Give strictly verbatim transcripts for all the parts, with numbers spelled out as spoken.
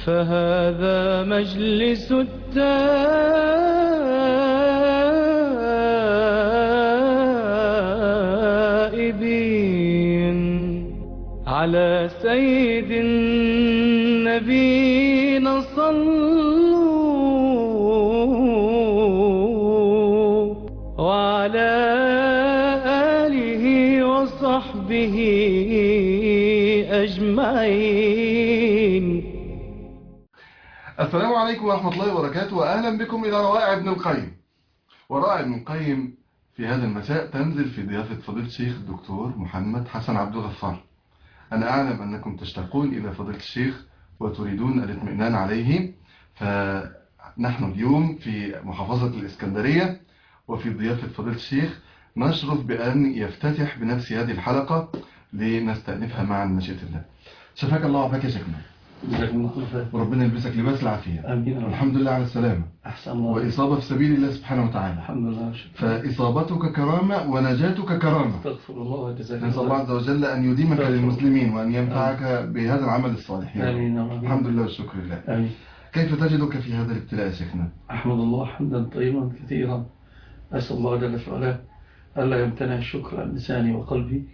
فهذا مجلس التائبين على سيد النبينا صلوا وعلى آله وصحبه أجمعين. السلام عليكم ورحمة الله وبركاته، وأهلا بكم إلى روائع ابن القيم. وروائع ابن القيم في هذا المساء تنزل في ضيافة فضيلة الشيخ الدكتور محمد حسن عبد الغفار. أنا أعلم أنكم تشتاقون إلى فضيلة الشيخ وتريدون الاطمئنان عليه، فنحن اليوم في محافظة الإسكندرية وفي ضيافة فضيلة الشيخ نشرف بأن يفتتح بنفس هذه الحلقة لنستأنفها معا مشيئة الله. شفاك الله وعافاك يا شيخنا، وربنا يلبسك لباس العافية. آمين. الحمد لله على السلامة. أحسن الله. وإصابة في سبيل الله سبحانه وتعالى. الحمد لله. فإصابتك كرامة ونجاتك كرامة. استغفر الله وجزاك الله. نسأل الله عز وجل أن يديمك للمسلمين وأن ينفعك بهذا العمل الصالح. آمين. الحمد لله والشكر لله. آمين. كيف تجدك في هذا الابتلاء يا شيخنا؟ أحمد الله حمدا طيبا كثيرا، أسأل الله جل وعلا ألا يمتنع الشكر عن لساني وقلبي،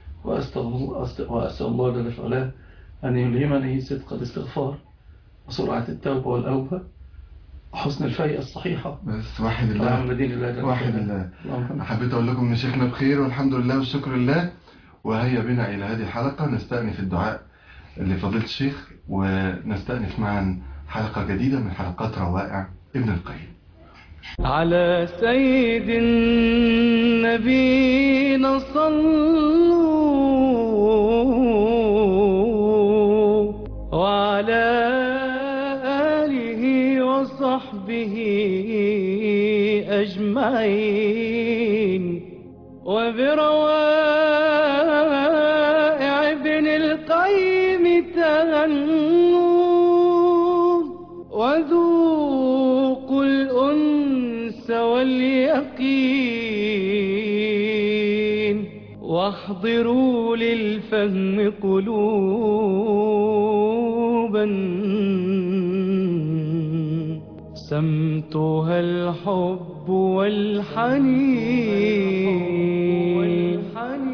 وأسأل الله جل وعلا أن يلهمني صدق الاستغفار وسرعة التوبة والأوبة وحسن الفيئة الصحيحة. بس واحد الله واحد الله. حبيت أقول لكم أن شيخنا بخير والحمد لله والشكر لله. وهيا بنا إلى هذه الحلقة نستأنف الدعاء لفضيلة الشيخ ونستأنف معا حلقة جديدة من حلقات روائع ابن القيم. على سيد النبينا صلوا وعلى آله وصحبه أجمعين. وبروائع ابن القيم تهنوا وذوقوا الأنس واليقين واحضروا للفهم قلوبا سمتها الحب والحنين.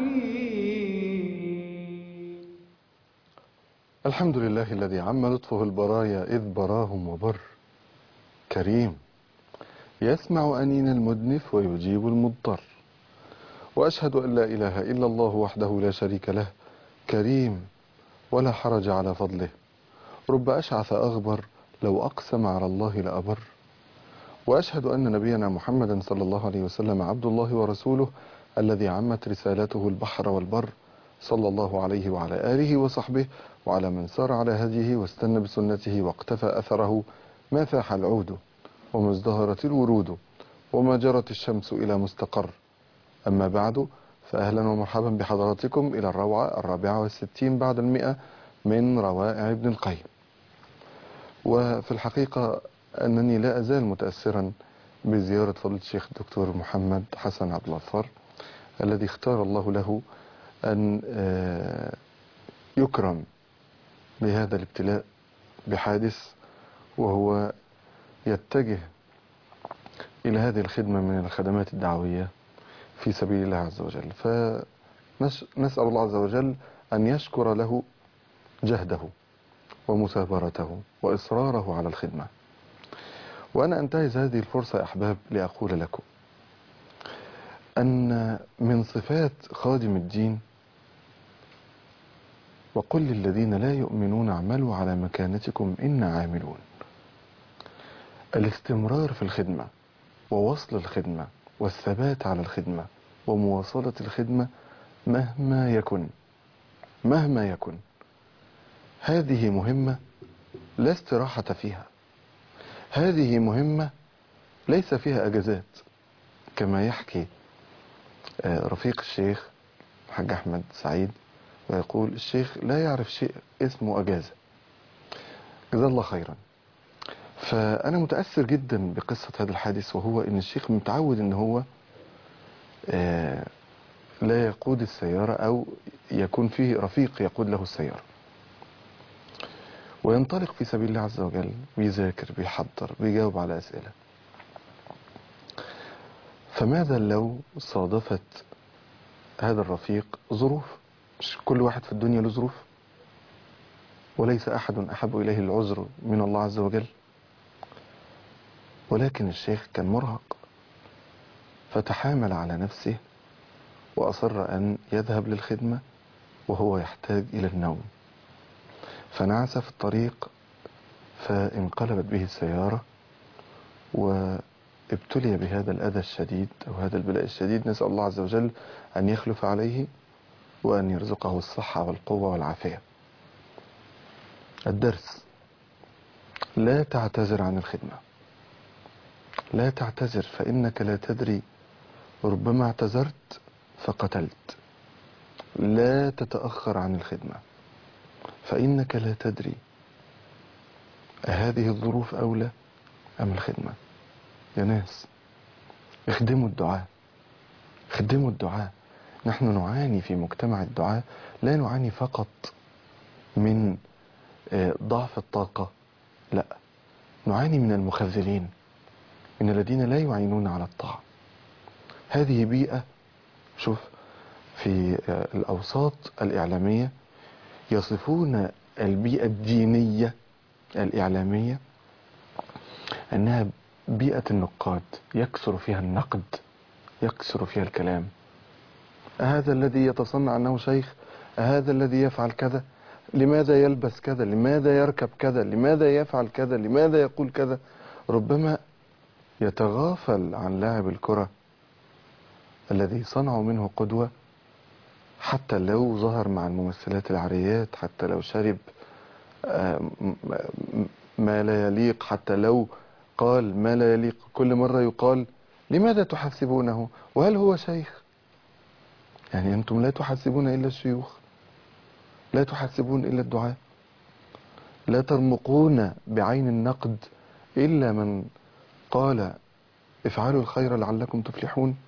الحمد لله الذي عم لطفه البرايا إذ براهم وبر، كريم يسمع أنين المدنف ويجيب المضطر، وأشهد أن لا إله إلا الله وحده لا شريك له، كريم ولا حرج على فضله، رب أشعث أغبر لو أقسم على الله لأبر. وأشهد أن نبينا محمدا صلى الله عليه وسلم عبد الله ورسوله الذي عمت رسالته البحر والبر، صلى الله عليه وعلى آله وصحبه وعلى من سار على هديه واستنى بسنته واقتفى أثره ما فاح العود وما ازدهرت الورود وما جرت الشمس إلى مستقر. أما بعد، فأهلا ومرحبا بحضراتكم إلى الروعة الرابعة والستين بعد المئة من روائع ابن القيم. وفي الحقيقة أنني لا أزال متأثرا بزيارة فضيلة الشيخ الدكتور محمد حسن عبد الغفار الذي اختار الله له أن يكرم بهذا الابتلاء بحادث، وهو يتجه إلى هذه الخدمة من الخدمات الدعوية في سبيل الله عز وجل. فنسأل الله عز وجل أن يشكر له جهده ومثابرته وإصراره على الخدمة. وأنا أنتهز هذه الفرصة يا أحباب لأقول لكم أن من صفات خادم الدين وقل للذين لا يؤمنون اعملوا على مكانتكم إنا عاملون، الاستمرار في الخدمة ووصل الخدمة والثبات على الخدمة ومواصلة الخدمة مهما يكن مهما يكن. هذه مهمة لا استراحة فيها، هذه مهمة ليس فيها أجازات، كما يحكي رفيق الشيخ الحاج أحمد سعيد ويقول الشيخ لا يعرف شيء اسمه أجازة، جزاه الله خيرا. فأنا متأثر جدا بقصة هذا الحادث، وهو أن الشيخ متعود أن هو لا يقود السيارة أو يكون فيه رفيق يقود له السيارة. وينطلق في سبيل الله عز وجل، بيذاكر، بيحضر، بيجاوب على أسئلة. فماذا لو صادفت هذا الرفيق ظروف؟ مش كل واحد في الدنيا له ظروف؟ وليس أحد أحب إليه العذر من الله عز وجل. ولكن الشيخ كان مرهق، فتحامل على نفسه وأصر أن يذهب للخدمة وهو يحتاج إلى النوم، فنعس في الطريق فانقلبت به السيارة وابتلي بهذا الأذى الشديد أو هذا البلاء الشديد. نسأل الله عز وجل أن يخلف عليه وأن يرزقه الصحة والقوة والعافية. الدرس: لا تعتذر عن الخدمة، لا تعتذر، فإنك لا تدري، ربما اعتذرت فقتلت. لا تتأخر عن الخدمة، فإنك لا تدري أهذه الظروف أولى أم الخدمة. يا ناس، اخدموا الدعاء، اخدموا الدعاء. نحن نعاني في مجتمع الدعاء، لا نعاني فقط من ضعف الطاقة، لا، نعاني من المخذلين، من الذين لا يعينون على الطاعة. هذه بيئة، شوف في الأوساط الإعلامية يصفون البيئة الدينية الإعلامية أنها بيئة النقاد، يكثر فيها النقد، يكثر فيها الكلام. هذا الذي يتصنع أنه شيخ، هذا الذي يفعل كذا، لماذا يلبس كذا، لماذا يركب كذا، لماذا يفعل كذا، لماذا يقول كذا. ربما يتغافل عن لاعب الكرة الذي صنعوا منه قدوة، حتى لو ظهر مع الممثلات العاريات، حتى لو شرب ما لا يليق، حتى لو قال ما لا يليق. كل مرة يقال لماذا تحسبونه وهل هو شيخ؟ يعني أنتم لا تحسبون إلا الشيوخ، لا تحسبون إلا الدعاء، لا ترمقون بعين النقد إلا من قال افعلوا الخير لعلكم تفلحون.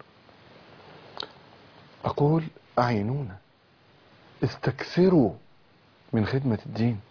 أقول أعينونا، استكثروا من خدمة الدين،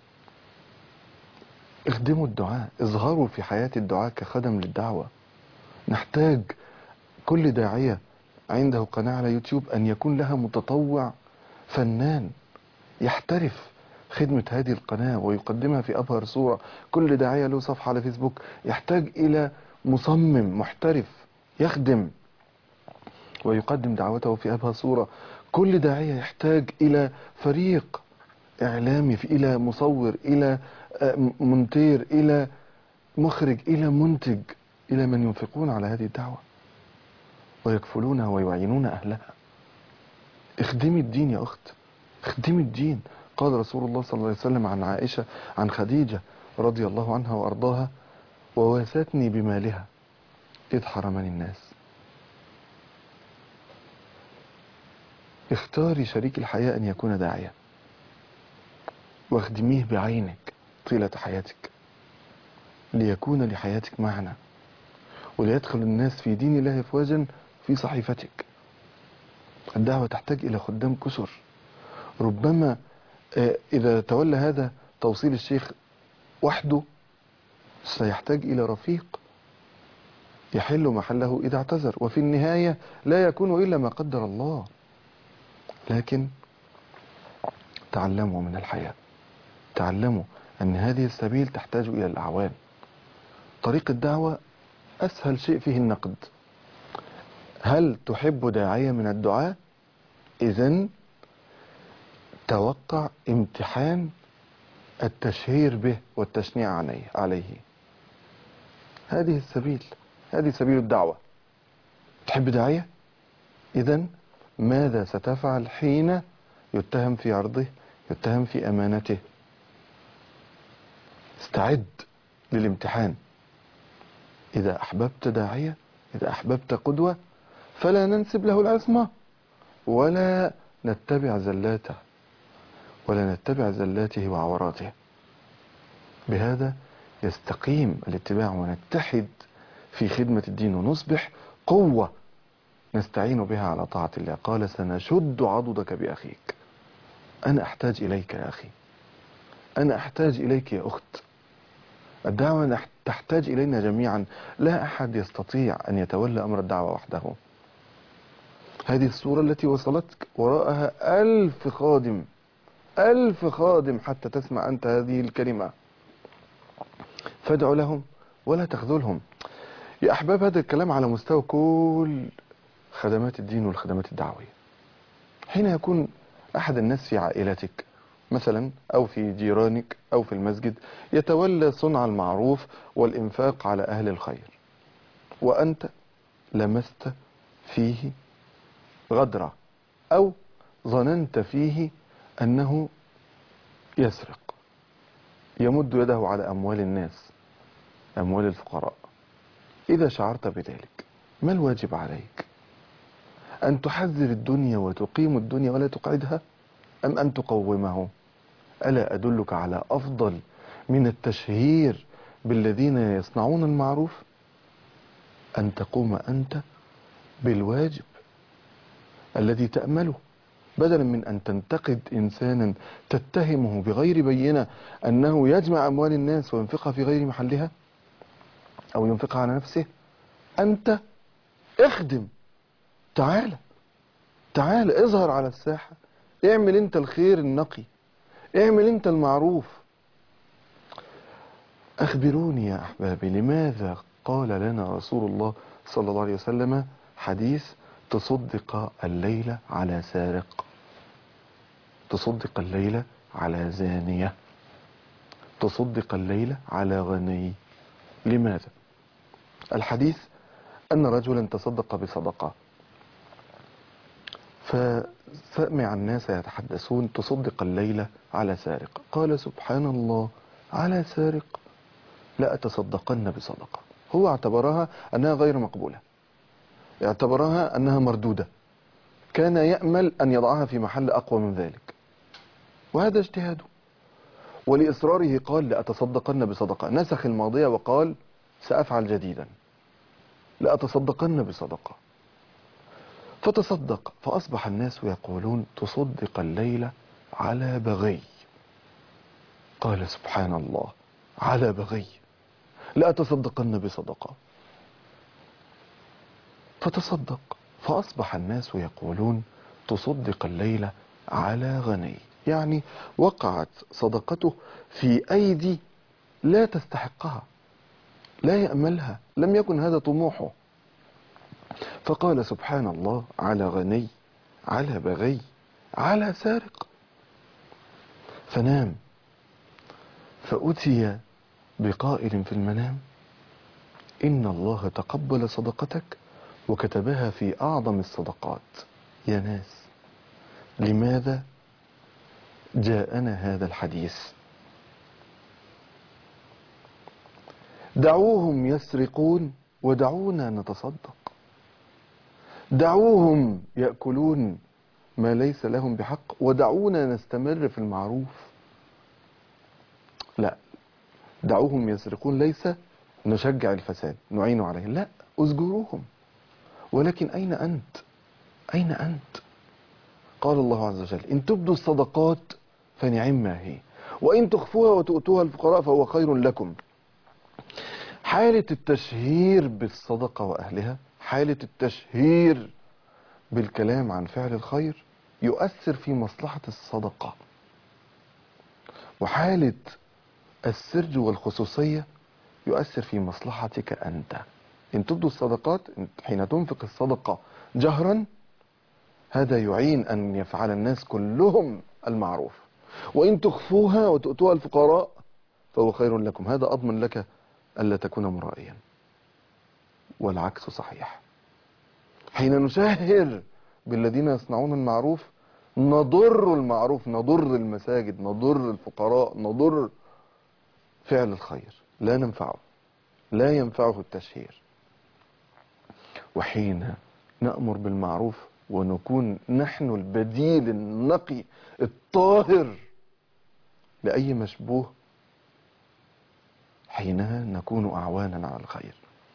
اخدموا الدعاء، اظهروا في حياة الدعاء كخدم للدعوة. نحتاج كل داعية عنده قناة على يوتيوب أن يكون لها متطوع فنان يحترف خدمة هذه القناة ويقدمها في أبهر صورة. كل داعية له صفحة على فيسبوك يحتاج إلى مصمم محترف يخدم ويقدم دعوته في أبهر صورة. كل داعية يحتاج إلى فريق إعلامي، إلى مصور، إلى مونتير، إلى مخرج، إلى منتج، إلى من ينفقون على هذه الدعوة ويكفلونها ويعينون أهلها. اخدمي الدين يا أخت، اخدمي الدين. قال رسول الله صلى الله عليه وسلم عن عائشة عن خديجة رضي الله عنها وأرضاها: وواساتني بمالها إذ حرمني الناس. اختاري شريك الحياة أن يكون داعية واخدميه بعينك طيلة حياتك ليكون لحياتك معنى وليدخل الناس في دين الله أفواجا في صحيفتك. الدعوة تحتاج إلى خدام كسر. ربما إذا تولى هذا توصيل الشيخ وحده سيحتاج إلى رفيق يحل محله إذا اعتذر، وفي النهاية لا يكون إلا ما قدر الله. لكن تعلموا من الحياة، تعلموا أن هذه السبيل تحتاج إلى الأعوان. طريق الدعوة أسهل شيء فيه النقد. هل تحب داعية من الدعاء؟ إذن توقع امتحان التشهير به والتشنيع عليه عليه. هذه السبيل، هذه سبيل الدعوة. تحب داعية؟ إذن ماذا ستفعل حين يتهم في عرضه، يتهم في أمانته؟ استعد للامتحان. إذا أحببت داعية، إذا أحببت قدوة، فلا ننسب له العصمة ولا نتبع زلاته ولا نتبع زلاته وعوراته. بهذا يستقيم الاتباع ونتحد في خدمة الدين ونصبح قوة نستعين بها على طاعة الله. قال: سنشد عضدك بأخيك. أنا أحتاج إليك يا أخي، أنا أحتاج إليك يا أخت. الدعوة تحتاج إلينا جميعا، لا أحد يستطيع أن يتولى أمر الدعوة وحده. هذه الصورة التي وصلتك وراءها ألف خادم، ألف خادم حتى تسمع أنت هذه الكلمة. فادع لهم ولا تخذلهم. يا أحباب، هذا الكلام على مستوى كل خدمات الدين والخدمات الدعوية. حين يكون أحد الناس في عائلتك مثلا أو في جيرانك أو في المسجد يتولى صنع المعروف والإنفاق على أهل الخير، وأنت لمست فيه غدرة أو ظننت فيه أنه يسرق، يمد يده على أموال الناس، أموال الفقراء، إذا شعرت بذلك ما الواجب عليك؟ أن تحذر الدنيا وتقيم الدنيا ولا تقعدها، أم أن تقومه؟ ألا أدلك على أفضل من التشهير بالذين يصنعون المعروف؟ أن تقوم أنت بالواجب الذي تأمله، بدلا من أن تنتقد إنسانا تتهمه بغير بينة أنه يجمع أموال الناس وينفقها في غير محلها أو ينفقها على نفسه. أنت اخدم، تعال تعال اظهر على الساحة، اعمل انت الخير النقي، اعمل انت المعروف. أخبروني يا أحبابي، لماذا قال لنا رسول الله صلى الله عليه وسلم حديث تصدق الليل على سارق، تصدق الليل على زانية، تصدق الليل على غني؟ لماذا؟ الحديث أن رجلا تصدق بصدقة، فسمع الناس يتحدثون تصدق الليل على سارق، قال سبحان الله، على سارق؟ لا أتصدقن بصدقة. هو اعتبرها أنها غير مقبولة، اعتبرها أنها مردودة، كان يأمل أن يضعها في محل أقوى من ذلك، وهذا اجتهاده. ولإصراره قال لأتصدقن بصدقة، نسخ الماضية وقال سأفعل جديدا، لأتصدقن بصدقة. فتصدق، فأصبح الناس يقولون تصدق الليل على بغي. قال سبحان الله، على بغي، لأتصدقن بصدقة. فتصدق، فأصبح الناس يقولون تصدق الليل على غني، يعني وقعت صدقته في أيدي لا تستحقها، لا يأملها، لم يكن هذا طموحه. فقال سبحان الله، على غني، على بغي، على سارق. فنام، فأتي بقائل في المنام إن الله تقبل صدقتك وكتبها في أعظم الصدقات. يا ناس، لماذا جاءنا هذا الحديث؟ دعوهم يسرقون ودعونا نتصدق، دعوهم يأكلون ما ليس لهم بحق ودعونا نستمر في المعروف. لا، دعوهم يسرقون ليس نشجع الفساد نعين عليه، لا، أزجروهم. ولكن أين أنت؟ أين أنت؟ قال الله عز وجل إن تبدوا الصدقات فنعما هي، وإن تخفوها وتؤتوها الفقراء فهو خير لكم. حالة التشهير بالصدقة وأهلها، حالة التشهير بالكلام عن فعل الخير يؤثر في مصلحة الصدقة، وحالة السر والخصوصية يؤثر في مصلحتك أنت. إن تبدوا الصدقات، حين تنفق الصدقة جهرا، هذا يعين أن يفعل الناس كلهم المعروف، وإن تخفوها وتؤتوها الفقراء فهو خير لكم، هذا أضمن لك ألا تكون مرائيا. والعكس صحيح، حين نشهر بالذين يصنعون المعروف نضر المعروف، نضر المساجد، نضر الفقراء، نضر فعل الخير، لا ننفعه، لا ينفعه التشهير. وحين نأمر بالمعروف ونكون نحن البديل النقي الطاهر لأي مشبوه، حينها نكون أعوانا على الخير.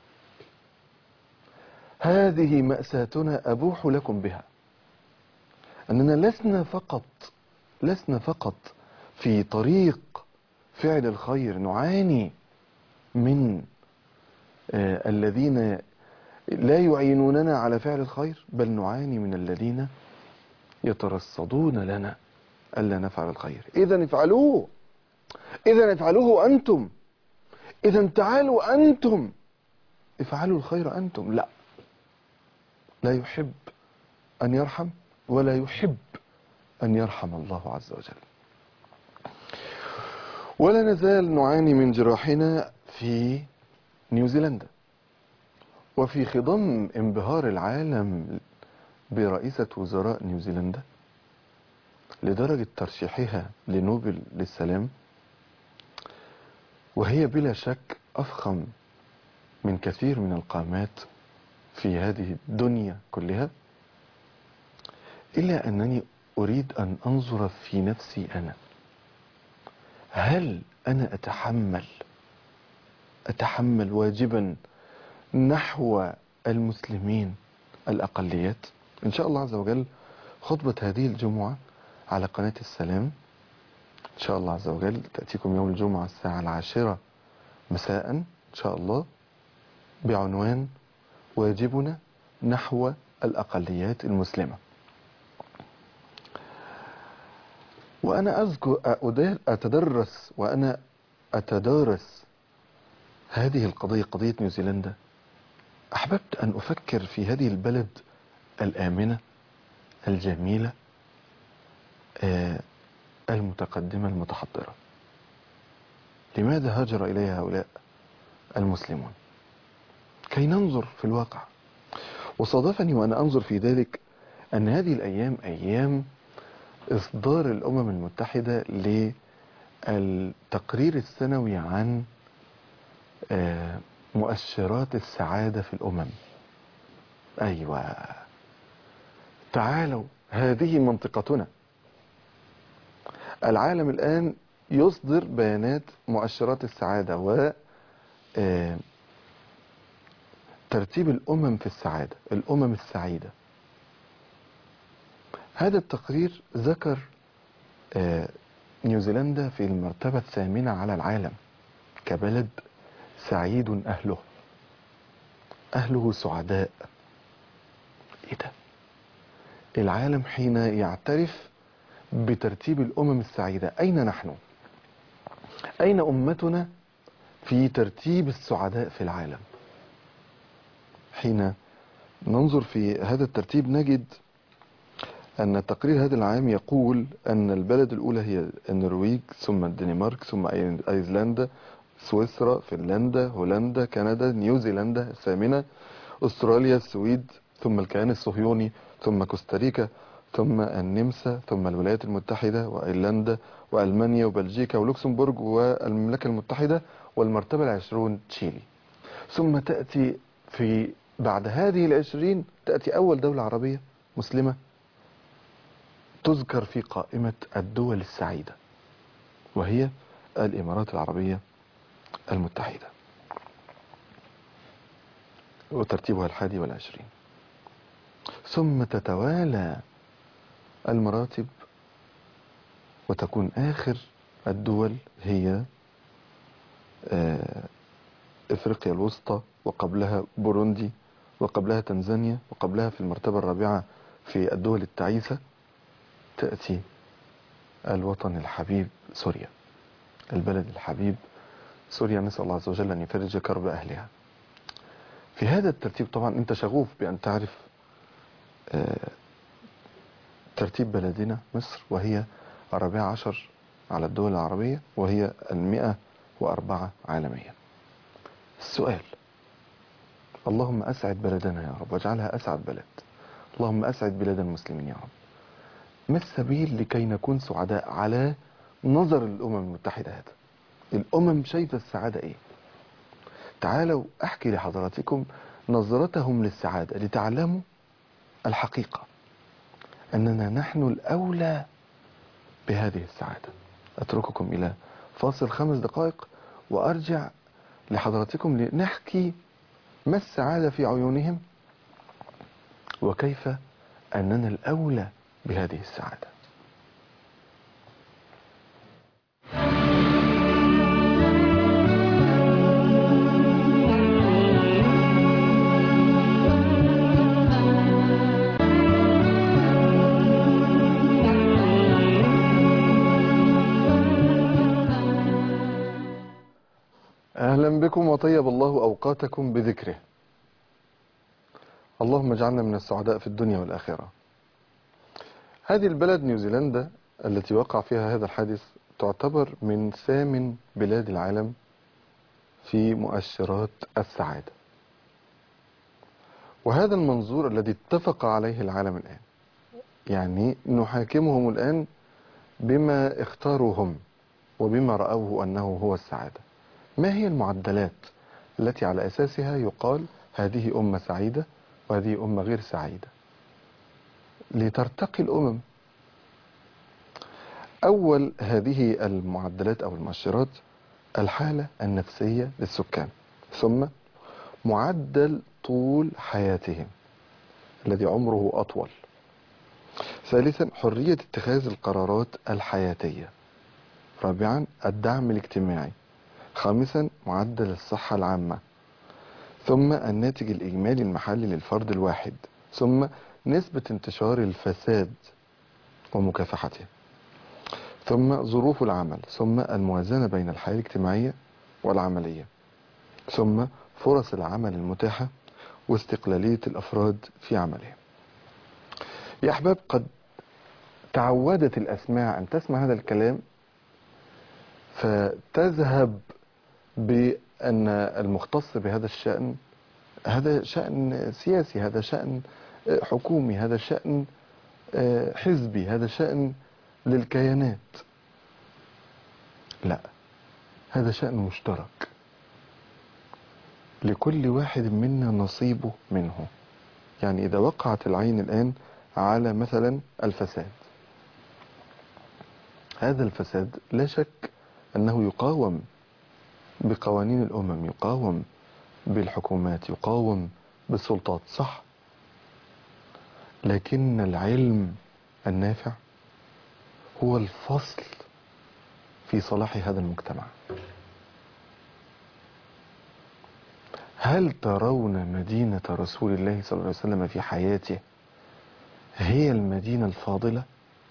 هذه مأساتنا أبوح لكم بها، أننا لسنا فقط لسنا فقط في طريق فعل الخير، نعاني من آه الذين لا يعينوننا على فعل الخير، بل نعاني من الذين يترصدون لنا ألا نفعل الخير. إذا افعلوه، إذا افعلوه أنتم، إذا تعالوا أنتم افعلوا الخير أنتم. لا، لا يحب أن يرحم ولا يحب أن يرحم الله عز وجل. ولا نزال نعاني من جراحنا في نيوزيلندا، وفي خضم انبهار العالم برئيسة وزراء نيوزيلندا لدرجة ترشيحها لنوبل للسلام، وهي بلا شك أفخم من كثير من القامات في هذه الدنيا كلها، إلا أنني أريد أن أنظر في نفسي أنا. هل أنا أتحمل أتحمل واجبا نحو المسلمين الأقليات؟ إن شاء الله عز وجل خطبة هذه الجمعة على قناة السلام إن شاء الله عز وجل تأتيكم يوم الجمعة الساعة العاشرة مساء إن شاء الله، بعنوان واجبنا نحو الأقليات المسلمة. وأنا أذكر أتدرس وأنا أتدارس هذه القضية، قضية نيوزيلندا، أحببت أن أفكر في هذه البلد الآمنة الجميلة المتقدمة المتحضرة. لماذا هاجر إليها هؤلاء المسلمون؟ كي ننظر في الواقع. وصادفني وأنا أنظر في ذلك أن هذه الأيام أيام إصدار الأمم المتحدة للتقرير السنوي عن مؤشرات السعادة في الأمم. أيوة، تعالوا، هذه منطقتنا. العالم الآن يصدر بيانات مؤشرات السعادة و ترتيب الأمم في السعادة، الأمم السعيدة. هذا التقرير ذكر نيوزيلندا في المرتبة الثامنة على العالم كبلد سعيد، أهله أهله سعداء. إيه ده؟ العالم حين يعترف بترتيب الأمم السعيدة، أين نحن؟ أين أمتنا في ترتيب السعداء في العالم؟ حين ننظر في هذا الترتيب نجد أن تقرير هذا العام يقول أن البلد الأولى هي النرويج، ثم الدنمارك، ثم أيسلندا، سويسرا، فنلندا، هولندا، كندا، نيوزيلندا الثامنة، أستراليا، السويد، ثم الكيان الصهيوني، ثم كوستاريكا، ثم النمسا، ثم الولايات المتحدة وأيرلندا وألمانيا وبلجيكا ولوكسمبورغ والمملكة المتحدة، والمرتبة العشرون تشيلي. ثم تأتي في بعد هذه العشرين تأتي أول دولة عربية مسلمة تذكر في قائمة الدول السعيدة، وهي الإمارات العربية المتحدة، وترتيبها الحادي والعشرين. ثم تتوالى المراتب وتكون آخر الدول هي إفريقيا الوسطى، وقبلها بوروندي، وقبلها تنزانيا، وقبلها في المرتبة الرابعة في الدول التعيسة تأتي الوطن الحبيب سوريا، البلد الحبيب سوريا، نسأل الله عز وجل أن يفرج كرب أهلها. في هذا الترتيب طبعا أنت شغوف بأن تعرف ترتيب بلدنا مصر، وهي الرابعة عشر على الدول العربية، وهي المئة وأربعة عالميا. السؤال: اللهم أسعد بلدنا يا رب واجعلها أسعد بلد، اللهم أسعد بلاد المسلمين يا رب. ما السبيل لكي نكون سعداء على نظر الأمم المتحدة؟ هذا الأمم شايفة السعادة إيه؟ تعالوا أحكي لحضراتكم نظرتهم للسعادة لتعلموا الحقيقة أننا نحن الأولى بهذه السعادة. أترككم إلى فاصل خمس دقائق وأرجع لحضراتكم لنحكي ما السعادة في عيونهم وكيف أننا الأولى بهذه السعادة. أهلا بكم وطيب الله أوقاتكم بذكره. اللهم اجعلنا من السعداء في الدنيا والآخرة. هذه البلد نيوزيلندا التي وقع فيها هذا الحادث تعتبر من ثامن بلاد العالم في مؤشرات السعادة، وهذا المنظور الذي اتفق عليه العالم الآن، يعني نحاكمهم الآن بما اختاروا هم وبما رأوه أنه هو السعادة. ما هي المعدلات التي على أساسها يقال هذه أمة سعيدة وهذه أمة غير سعيدة لترتقي الأمم؟ أول هذه المعدلات أو المؤشرات الحالة النفسية للسكان، ثم معدل طول حياتهم الذي عمره أطول، ثالثا حرية اتخاذ القرارات الحياتية، رابعا الدعم الاجتماعي، خامسا معدل الصحة العامة، ثم الناتج الإجمالي المحلي للفرد الواحد، ثم نسبة انتشار الفساد ومكافحته، ثم ظروف العمل، ثم الموازنة بين الحياة الاجتماعية والعملية، ثم فرص العمل المتاحة واستقلالية الأفراد في عملهم. يا أحباب، قد تعودت الأسماع أن تسمع هذا الكلام فتذهب بأن المختص بهذا الشأن هذا شأن سياسي، هذا شأن حكومي، هذا شأن حزبي، هذا شأن للكيانات. لا، هذا شأن مشترك لكل واحد منا نصيبه منه. يعني إذا وقعت العين الآن على مثلا الفساد، هذا الفساد لا شك أنه يقاوم بقوانين الأمم، يقاوم بالحكومات، يقاوم بالسلطات، صح؟ لكن العلم النافع هو الفصل في صلاح هذا المجتمع. هل ترون مدينة رسول الله صلى الله عليه وسلم في حياته هي المدينة الفاضلة؟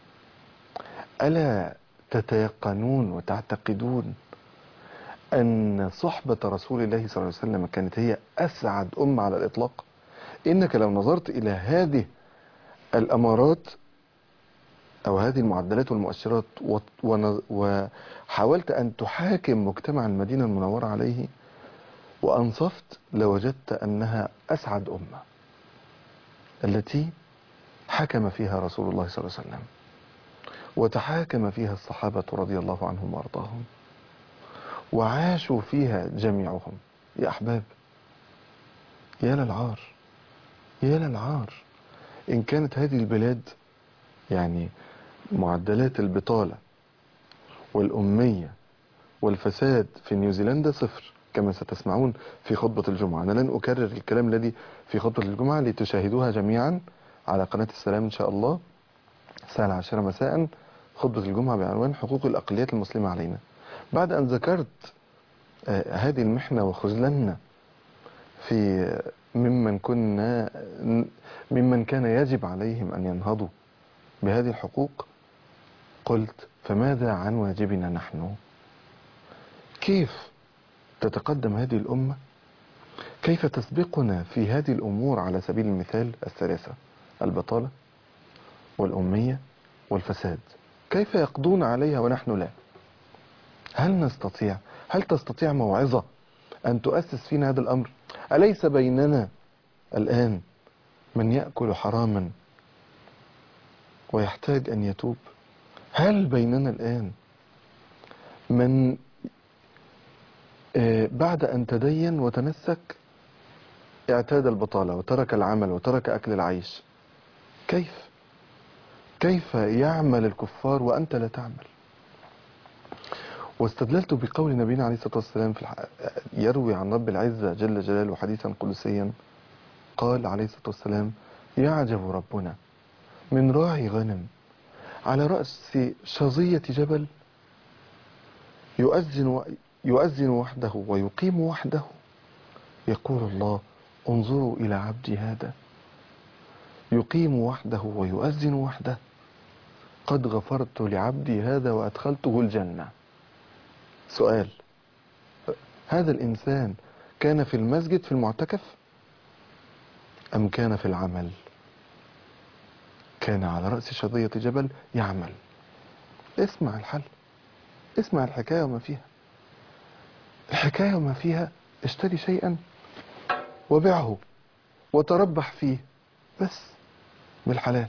ألا تتيقنون وتعتقدون أن صحبة رسول الله صلى الله عليه وسلم كانت هي أسعد أمة على الإطلاق؟ إنك لو نظرت إلى هذه الأمارات أو هذه المعدلات والمؤشرات وحاولت أن تحاكم مجتمع المدينة المنورة عليه وأنصفت، لوجدت أنها أسعد أمة التي حكم فيها رسول الله صلى الله عليه وسلم وتحاكم فيها الصحابة رضي الله عنهم وأرضاهم وعاشوا فيها جميعهم. يا أحباب، يا للعار، يا للعار إن كانت هذه البلاد يعني معدلات البطالة والأمية والفساد في نيوزيلندا صفر كما ستسمعون في خطبة الجمعة. أنا لن أكرر الكلام الذي في خطبة الجمعة لتشاهدوها جميعا على قناة السلام إن شاء الله الساعة العاشرة مساء، خطبة الجمعة بعنوان حقوق الأقليات المسلمة علينا. بعد أن ذكرت آه هذه المحنة وخذلنا في ممن كنا ممن كان يجب عليهم أن ينهضوا بهذه الحقوق، قلت فماذا عن واجبنا نحن؟ كيف تتقدم هذه الأمة؟ كيف تسبقنا في هذه الأمور؟ على سبيل المثال الثلاثة: البطالة والأمية والفساد، كيف يقضون عليها ونحن لا؟ هل نستطيع؟ هل تستطيع موعظة أن تؤسس فينا هذا الأمر؟ أليس بيننا الآن من يأكل حراما ويحتاج أن يتوب؟ هل بيننا الآن من بعد أن تدين وتنسك اعتاد البطالة وترك العمل وترك أكل العيش؟ كيف كيف يعمل الكفار وأنت لا تعمل؟ واستدللت بقول نبينا عليه الصلاة والسلام في الح... يروي عن رب العزة جل جلاله حديثا قدسيا، قال عليه الصلاة والسلام: يعجب ربنا من راعي غنم على رأس شظية جبل يؤذن و... يؤذن وحده ويقيم وحده، يقول الله: انظروا إلى عبدي هذا يقيم وحده ويؤذن وحده، قد غفرت لعبدي هذا وأدخلته الجنة. سؤال: هذا الإنسان كان في المسجد في المعتكف أم كان في العمل؟ كان على رأس شظية جبل يعمل. اسمع الحل، اسمع الحكاية وما فيها. الحكاية وما فيها، اشتري شيئا وبيعه وتربح فيه بس بالحلال.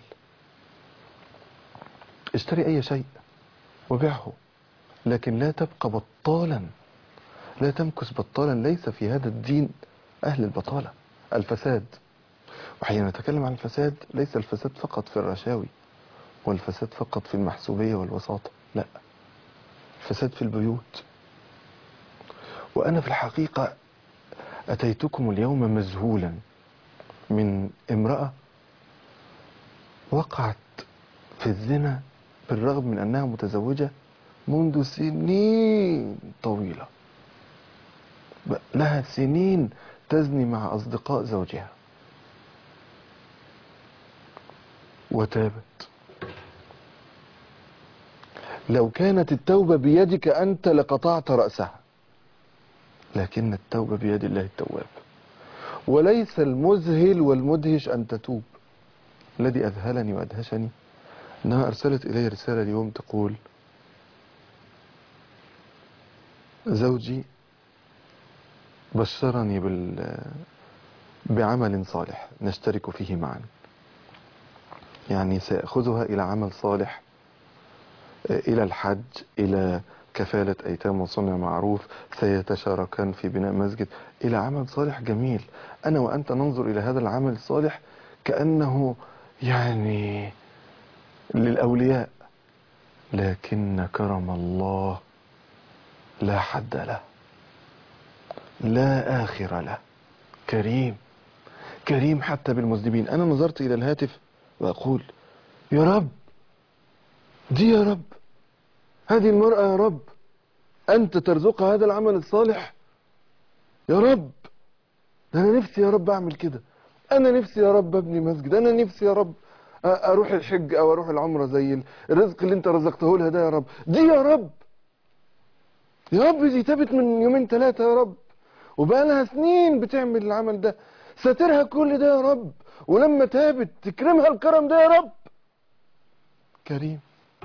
اشتري أي شيء وبيعه، لكن لا تبقى بطالا، لا تمكث بطالا. ليس في هذا الدين أهل البطالة، الفساد. وحين نتكلم عن الفساد، ليس الفساد فقط في الرشاوي والفساد فقط في المحسوبية والوساطة، لا، الفساد في البيوت. وأنا في الحقيقة أتيتكم اليوم مذهولا من امرأة وقعت في الزنا بالرغم من أنها متزوجة منذ سنين طويلة، لها سنين تزني مع أصدقاء زوجها، وتابت. لو كانت التوبة بيدك أنت لقطعت رأسها، لكن التوبة بيد الله التواب. وليس المذهل والمدهش أن تتوب. الذي أذهلني وأدهشني أنها أرسلت إلي رسالة اليوم تقول: زوجي بشرني بال... بعمل صالح نشترك فيه معا، يعني سأخذها إلى عمل صالح، إلى الحج، إلى كفالة أيتام وصنع معروف، سيتشاركان في بناء مسجد، إلى عمل صالح جميل. أنا وأنت ننظر إلى هذا العمل الصالح كأنه يعني للأولياء، لكن كرم الله لا حد له، لا آخر له. كريم، كريم حتى بالمذنبين. أنا نظرت إلى الهاتف وأقول: يا رب، دي يا رب، هذه المرأة يا رب، أنت ترزقها هذا العمل الصالح يا رب. ده أنا نفسي يا رب أعمل كده، أنا نفسي يا رب أبني مسجد، أنا نفسي يا رب أروح الحج أو أروح العمرة زي الرزق اللي أنت رزقته لها ده يا رب. دي يا رب، يا رب دي تابت من يومين ثلاثة يا رب، وبقى لها سنين بتعمل العمل ده، ساترها كل ده يا رب، ولما تابت تكرمها الكرم ده يا رب. كريم.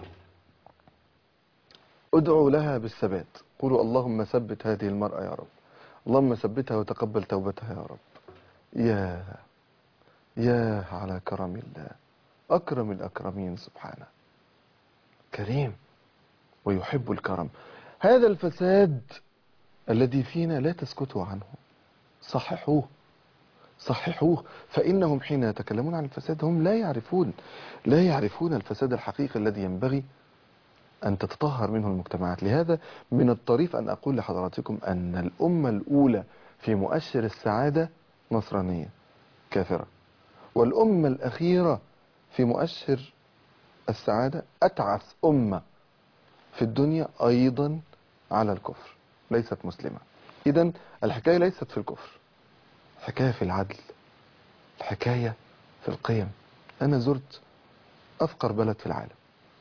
ادعوا لها بالثبات، قولوا: اللهم ثبت هذه المرأة يا رب، اللهم ثبتها وتقبل توبتها يا رب. يا يا على كرم الله، أكرم الأكرمين سبحانه. كريم ويحب الكرم. هذا الفساد الذي فينا لا تسكتوا عنه، صححوه، صححوه. فإنهم حين يتكلمون عن الفساد هم لا يعرفون لا يعرفون الفساد الحقيقي الذي ينبغي أن تتطهر منه المجتمعات. لهذا من الطريف أن أقول لحضراتكم أن الأمة الأولى في مؤشر السعادة نصرانية كافرة، والأمة الأخيرة في مؤشر السعادة أتعس أمة في الدنيا أيضا على الكفر، ليست مسلمة. إذن الحكاية ليست في الكفر، الحكاية في العدل، الحكاية في القيم. أنا زرت أفقر بلد في العالم،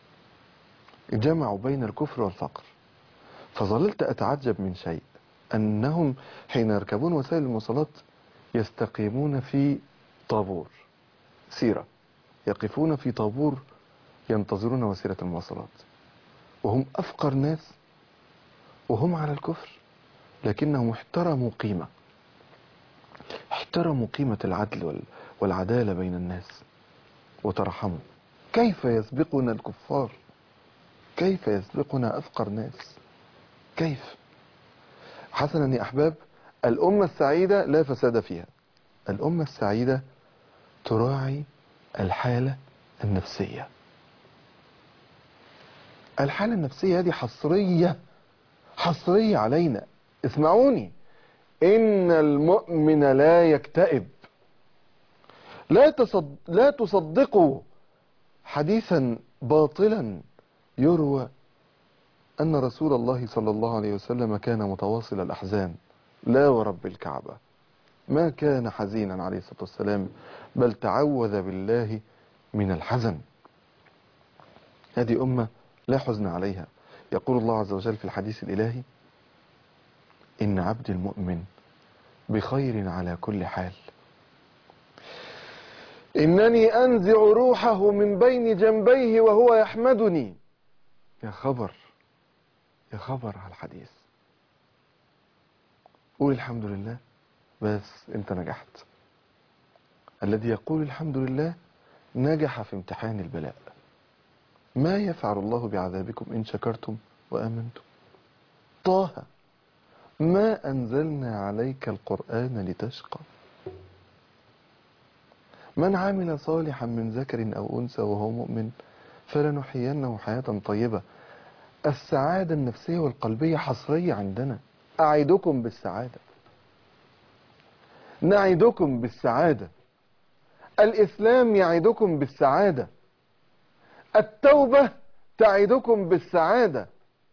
جمعوا بين الكفر والفقر، فظللت أتعجب من شيء، أنهم حين يركبون وسائل المواصلات يستقيمون في طابور سيرة، يقفون في طابور ينتظرون وسيلة المواصلات، وهم أفقر ناس وهم على الكفر، لكنهم احترموا قيمة احترموا قيمة العدل والعدالة بين الناس وترحموا. كيف يسبقنا الكفار؟ كيف يسبقنا أفقر ناس؟ كيف؟ حسنا يا أحباب، الأمة السعيدة لا فساد فيها. الأمة السعيدة تراعي الحالة النفسية. الحالة النفسية هذه حصرية حصرية علينا. اسمعوني، إن المؤمن لا يكتئب. لا تصد... لا تصدقوا حديثا باطلا يروى أن رسول الله صلى الله عليه وسلم كان متواصل الأحزان. لا ورب الكعبة ما كان حزينا عليه الصلاة والسلام، بل تعوذ بالله من الحزن. هذه أمة لا حزن عليها. يقول الله عز وجل في الحديث الإلهي: إن عبد المؤمن بخير على كل حال. إنني أنزع روحه من بين جنبيه وهو يحمدني. يا خبر، يا خبر على الحديث. قول الحمد لله بس أنت نجحت. الذي يقول الحمد لله نجح في امتحان البلاء. ما يفعل الله بعذابكم إن شكرتم وآمنتم. طه: ما أنزلنا عليك القرآن لتشقى. من عمل صالحا من ذكر أو أنثى وهو مؤمن فلنحيينه حياة طيبة. السعادة النفسية والقلبية حصرية عندنا. أعدكم بالسعادة، نعدكم بالسعادة. الإسلام يعدكم بالسعادة. التوبة تعدكم بالسعادة.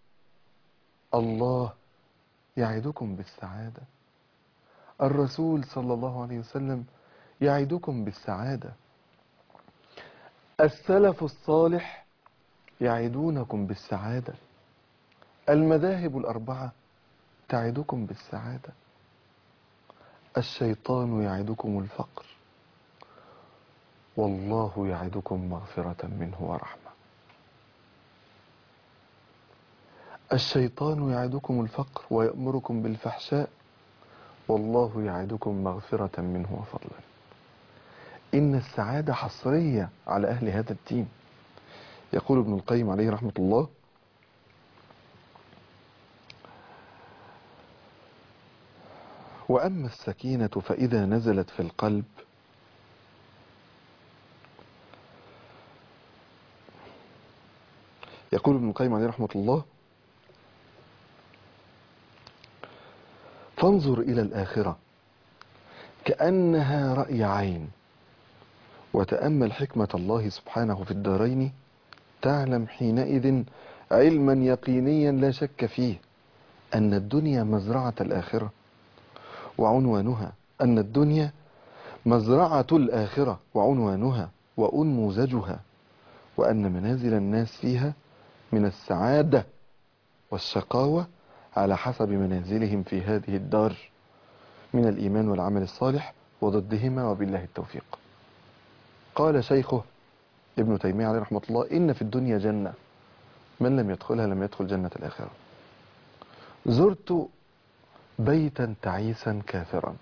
الله يعدكم بالسعادة. الرسول صلى الله عليه وسلم يعدكم بالسعادة. السلف الصالح يعدونكم بالسعادة. المذاهب الأربعة تعدكم بالسعادة. الشيطان يعدكم الفقر والله يعدكم مغفرة منه ورحمة. الشيطان يعدكم الفقر ويأمركم بالفحشاء والله يعدكم مغفرة منه وفضلا. إن السعادة حصرية على أهل هذا الدين. يقول ابن القيم عليه رحمة الله: وأما السكينة فإذا نزلت في القلب يقول ابن القيم عليه رحمة الله: فانظر إلى الآخرة كأنها رأي عين وتأمل حكمة الله سبحانه في الدارين تعلم حينئذ علما يقينيا لا شك فيه أن الدنيا مزرعة الآخرة وعنوانها أن الدنيا مزرعة الآخرة وعنوانها وأنموذجها، وأن منازل الناس فيها من السعادة والشقاوة على حسب منازلهم في هذه الدار من الإيمان والعمل الصالح وضدهما، وبالله التوفيق. قال شيخه ابن تيمية عليه رحمة الله: إن في الدنيا جنة من لم يدخلها لم يدخل جنة الآخرة. زرت بيتا تعيسا كافرا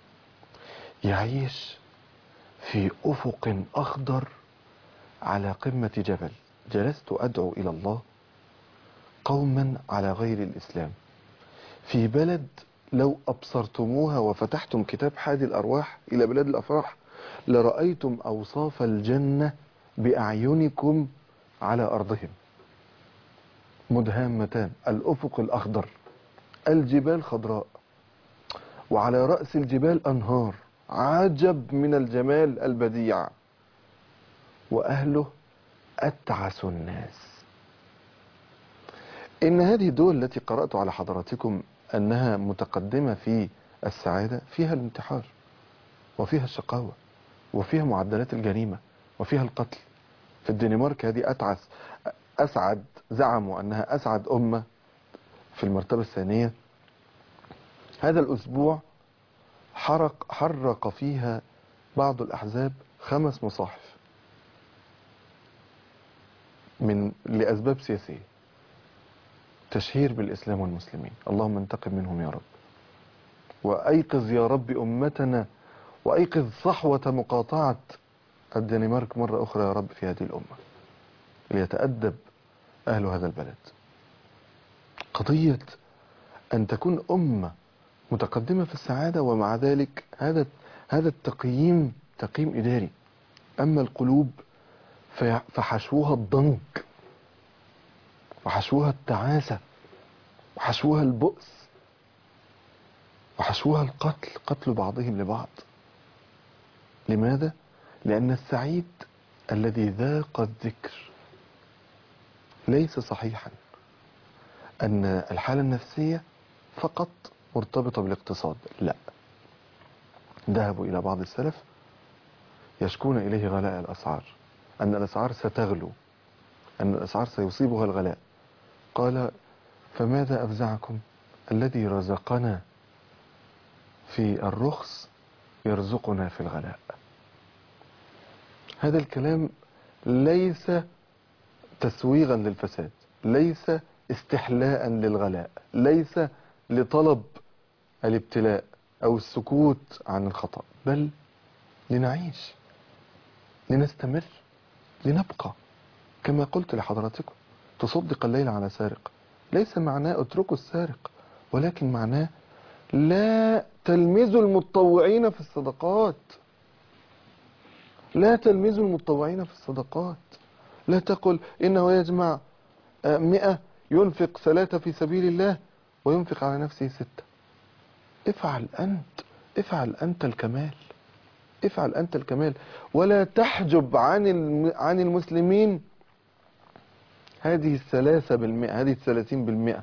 يعيش في أفق أخضر على قمة جبل. جلست أدعو إلى الله قوما على غير الإسلام في بلد لو أبصرتموها وفتحتم كتاب حادي الأرواح إلى بلاد الأفراح لرأيتم أوصاف الجنة بأعينكم على أرضهم. مدهامتان، الأفق الأخضر، الجبال خضراء، وعلى رأس الجبال أنهار، عجب من الجمال البديع، وأهله أتعس الناس. إن هذه الدول التي قرأت على حضراتكم أنها متقدمة في السعادة فيها الانتحار وفيها الشقاوة وفيها معدلات الجريمة وفيها القتل. في الدنمارك هذه أتعس أسعد، زعموا أنها أسعد أمة في المرتبة الثانية. هذا الأسبوع حرق حرق فيها بعض الأحزاب خمس مصاحف من لأسباب سياسية، تشهير بالإسلام والمسلمين. اللهم انتقم منهم يا رب، وأيقظ يا رب أمتنا، وأيقظ صحوة مقاطعة الدنمارك مرة أخرى يا رب في هذه الأمة ليتأدب أهل هذا البلد. قضية أن تكون أمة متقدمة في السعادة ومع ذلك هذا هذا التقييم تقييم إداري. أما القلوب فحشوها الضنك وحشوها التعاسة وحشوها البؤس وحشوها القتل، قتل بعضهم لبعض. لماذا؟ لأن السعيد الذي ذاق الذكر ليس صحيحا أن الحالة النفسية فقط مرتبطة بالاقتصاد. لا، ذهبوا إلى بعض السلف يشكون إليه غلاء الأسعار، أن الأسعار ستغلو، أن الأسعار سيصيبها الغلاء. قال: فماذا أفزعكم الذي رزقنا في الرخص يرزقنا في الغلاء. هذا الكلام ليس تسويغا للفساد، ليس استحلاء للغلاء، ليس لطلب الابتلاء أو السكوت عن الخطأ، بل لنعيش، لنستمر، لنبقى. كما قلت لحضراتكم، تصدق الليل على سارق ليس معناه اتركوا السارق، ولكن معناه لا تلمزوا المتطوعين في الصدقات، لا تلمزوا المتطوعين في الصدقات. لا تقل إنه يجمع مئة ينفق ثلاثة في سبيل الله وينفق على نفسه ستة. افعل أنت، افعل أنت الكمال، افعل أنت الكمال، ولا تحجب عن عن المسلمين هذه الثلاثة بالمئة، هذه الثلاثين بالمئة،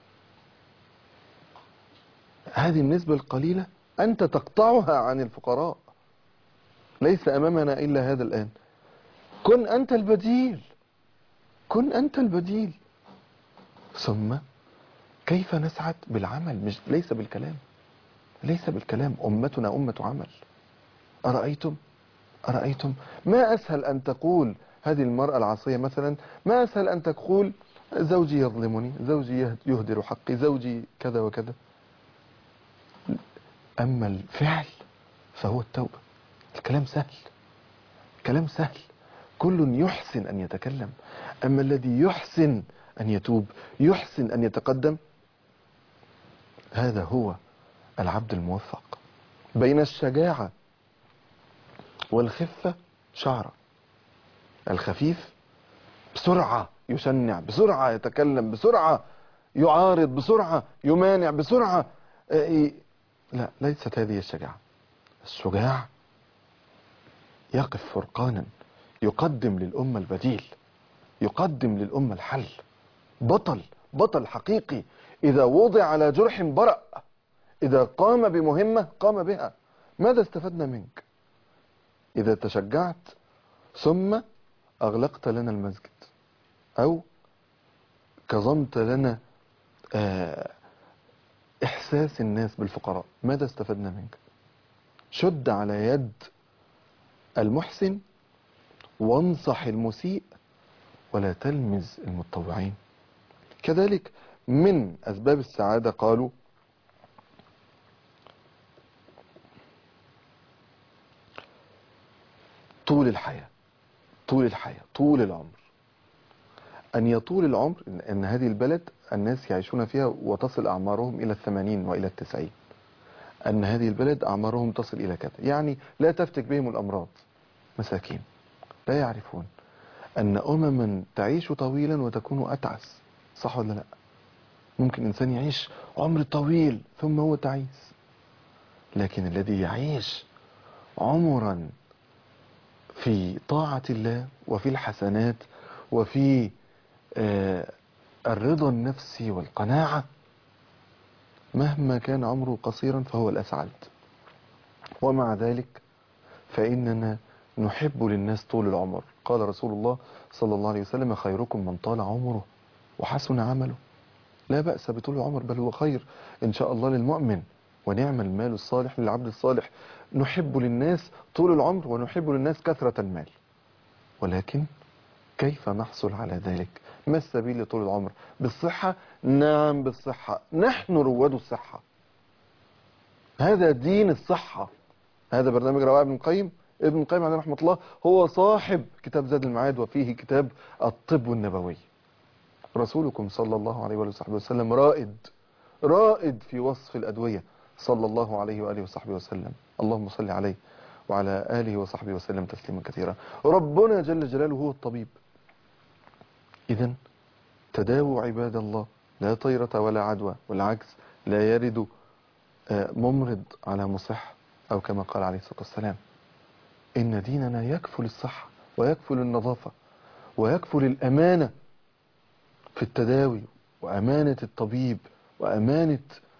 هذه النسبة القليلة أنت تقطعها عن الفقراء. ليس أمامنا إلا هذا الآن. كن أنت البديل، كن أنت البديل. ثم كيف نسعد؟ بالعمل، مش ليس بالكلام، ليس بالكلام. أمتنا أمة عمل. أرأيتم أرأيتم ما أسهل أن تقول هذه المرأة العصية مثلا، ما أسهل أن تقول زوجي يظلمني، زوجي يهدر حقي، زوجي كذا وكذا. أما الفعل فهو التوبة. الكلام سهل، كلام سهل، كل يحسن أن يتكلم. أما الذي يحسن أن يتوب، يحسن أن يتقدم، هذا هو العبد الموفق. بين الشجاعة والخفة شعرة. الخفيف بسرعة يشنع، بسرعة يتكلم، بسرعة يعارض، بسرعة يمانع، بسرعة. لا، ليست هذه الشجاعة. الشجاع يقف فرقانا، يقدم للأمة البديل، يقدم للأمة الحل. بطل، بطل حقيقي. إذا وضع على جرح برأ، إذا قام بمهمة قام بها. ماذا استفدنا منك؟ إذا تشجعت ثم أغلقت لنا المسجد أو كظمت لنا إحساس الناس بالفقراء، ماذا استفدنا منك؟ شد على يد المحسن وانصح المسيء ولا تلمز المتطوعين. كذلك من أسباب السعادة قالوا طول الحياة، طول الحياة، طول العمر. أن يطول العمر، أن هذه البلد الناس يعيشون فيها وتصل أعمارهم إلى الثمانين وإلى التسعين. أن هذه البلد أعمارهم تصل إلى كذا، يعني لا تفتك بهم الأمراض. مساكين لا يعرفون أن أمما تعيش طويلا وتكون أتعس. صح ولا لا؟ ممكن إنسان يعيش عمر طويل ثم هو تعيس، لكن الذي يعيش عمرا في طاعة الله وفي الحسنات وفي آه الرضا النفسي والقناعة، مهما كان عمره قصيرا فهو الأسعد. ومع ذلك فإننا نحب للناس طول العمر. قال رسول الله صلى الله عليه وسلم: خيركم من طال عمره وحسن عمله. لا بأس بطول العمر، بل هو خير إن شاء الله للمؤمن، ونعم المال الصالح للعبد الصالح. نحب للناس طول العمر ونحب للناس كثرة المال، ولكن كيف نحصل على ذلك؟ ما السبيل لطول العمر؟ بالصحة؟ نعم بالصحة، نحن رواد الصحة. هذا دين الصحة. هذا برنامج روائع ابن القيم. ابن القيم عليه رحمة الله هو صاحب كتاب زاد المعاد، وفيه كتاب الطب النبوي. رسولكم صلى الله عليه وصحبه وسلم رائد، رائد في وصف الأدوية صلى الله عليه وآله وصحبه وسلم. اللهم صل عليه وعلى آله وصحبه وسلم تسليما كثيرا. ربنا جل جلاله هو الطبيب. إذن تداووا عباد الله، لا طيرة ولا عدوى، والعكس لا يرد ممرض على مصح، أو كما قال عليه الصلاة والسلام: إن ديننا يكفل الصحة ويكفل النظافة ويكفل الأمانة في التداوي، وأمانة الطبيب، وأمانة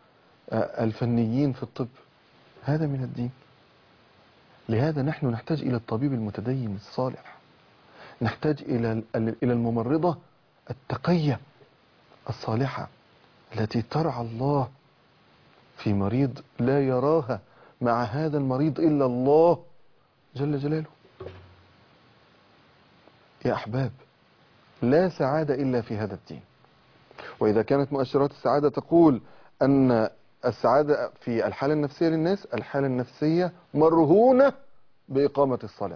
الفنيين في الطب. هذا من الدين. لهذا نحن نحتاج إلى الطبيب المتدين الصالح، نحتاج إلى إلى الممرضة التقية الصالحة التي ترعى الله في مريض لا يراها مع هذا المريض إلا الله جل جلاله. يا أحباب، لا سعادة إلا في هذا الدين. وإذا كانت مؤشرات السعادة تقول أن السعادة في الحالة النفسية للناس، الحالة النفسية مرهونة بإقامة الصلاة.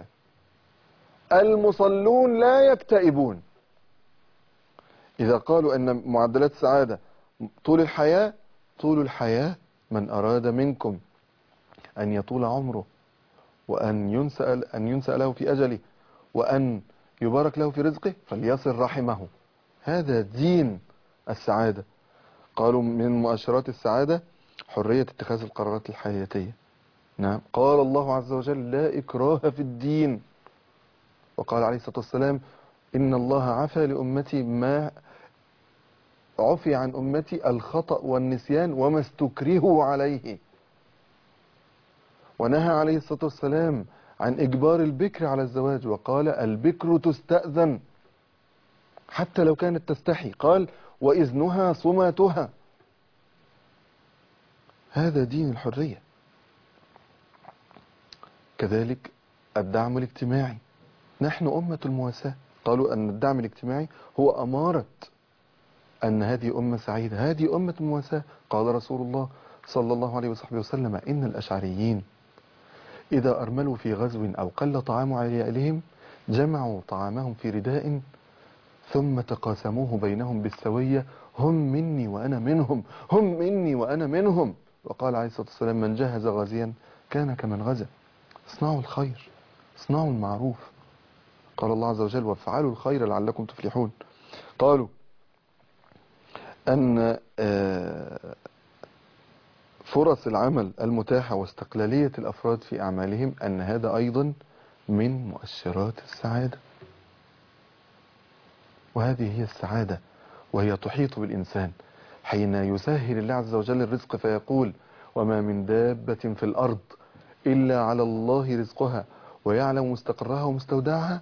المصلون لا يكتئبون. إذا قالوا أن معدلات السعادة طول الحياة، طول الحياة من أراد منكم أن يطول عمره وأن ينسأل أن ينسأ له في أجله وأن يبارك له في رزقه فليصل رحمه. هذا دين السعادة. قالوا من مؤشرات السعادة حرية اتخاذ القرارات الحياتية. نعم، قال الله عز وجل لا إكراه في الدين. وقال عليه الصلاة والسلام إن الله عفى لأمتي ما عفي عن أمتي الخطأ والنسيان وما استكرهوا عليه. ونهى عليه الصلاة والسلام عن إجبار البكر على الزواج، وقال البكر تستأذن حتى لو كانت تستحي، قال وإذنها صماتها. هذا دين الحرية. كذلك الدعم الاجتماعي. نحن أمة المواساة. قالوا أن الدعم الاجتماعي هو أمارة أن هذه أمة سعيدة، هذه أمة المواساة. قال رسول الله صلى الله عليه وصحبه وسلم إن الأشعريين إذا أرملوا في غزو أو قل طعام عيالهم جمعوا طعامهم في رداء ثم تقاسموه بينهم بالسوية، هم مني وأنا منهم، هم مني وأنا منهم. وقال عليه الصلاة والسلام من جهز غازيا كان كمن غزا. اصنعوا الخير، اصنعوا المعروف. قال الله عز وجل وافعلوا الخير لعلكم تفلحون. قالوا أن فرص العمل المتاحة واستقلالية الأفراد في أعمالهم أن هذا أيضا من مؤشرات السعادة. وهذه هي السعادة، وهي تحيط بالإنسان حين يسهل الله عز وجل الرزق فيقول وما من دابة في الأرض إلا على الله رزقها ويعلم مستقرها ومستودعها.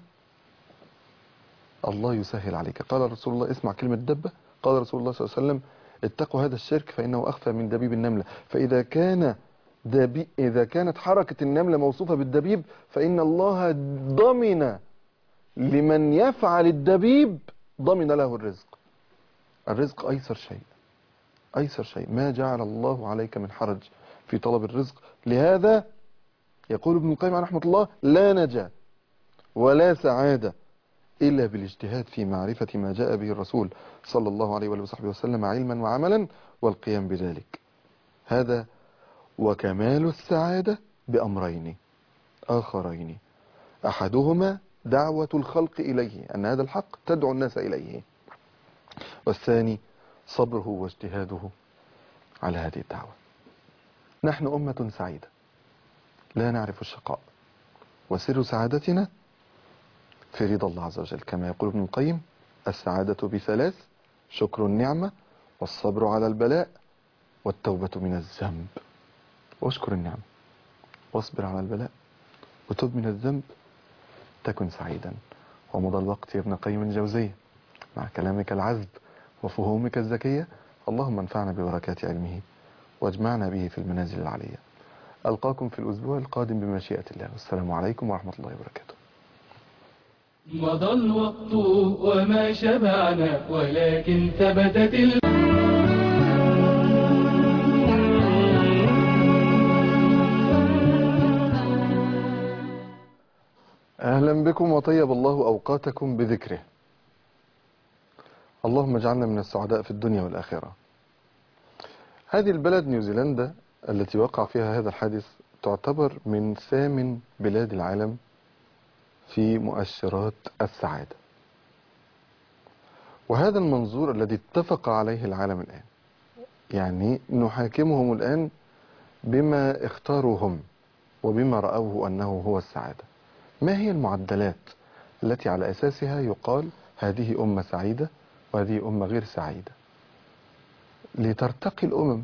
الله يسهل عليك. قال رسول الله اسمع كلمة دبة، قال رسول الله صلى الله عليه وسلم اتقوا هذا الشرك فإنه أخفى من دبيب النملة. فإذا كان دبي إذا كانت حركة النملة موصوفة بالدبيب فإن الله ضمن لمن يفعل الدبيب ضمن له الرزق. الرزق أيسر شيء، أيسر شيء، ما جعل الله عليك من حرج في طلب الرزق. لهذا يقول ابن القيم رحمة الله لا نجاة ولا سعادة إلا بالاجتهاد في معرفة ما جاء به الرسول صلى الله عليه وصحبه وسلم علما وعملا والقيام بذلك. هذا وكمال السعادة بأمرين آخرين، أحدهما دعوة الخلق إليه، أن هذا الحق تدعو الناس إليه، والثاني صبره واجتهاده على هذه الدعوة. نحن أمة سعيدة لا نعرف الشقاء، وسر سعادتنا في رضا الله عز وجل. كما يقول ابن القيم السعادة بثلاث: شكر النعمة والصبر على البلاء والتوبة من الذنب. واشكر النعمة واصبر على البلاء وتوب من الذنب تكن سعيدا. ومضى الوقت يا ابن قيم الجوزية مع كلامك العذب وفهومك الذكية. اللهم انفعنا ببركات علمه واجمعنا به في المنازل العلية. ألقاكم في الأسبوع القادم بمشيئة الله، والسلام عليكم ورحمة الله وبركاته. مضى الوقت وما شبعنا ولكن ثبتت ال... أهلا بكم وطيب الله أوقاتكم بذكره. اللهم اجعلنا من السعداء في الدنيا والآخرة. هذه البلد نيوزيلندا التي وقع فيها هذا الحادث تعتبر من ثامن بلاد العالم في مؤشرات السعادة. وهذا المنظور الذي اتفق عليه العالم الآن، يعني نحاكمهم الآن بما اختاروا هم وبما رأوه أنه هو السعادة. ما هي المعدلات التي على أساسها يقال هذه أمة سعيدة وهذه أمة غير سعيدة لترتقي الأمم؟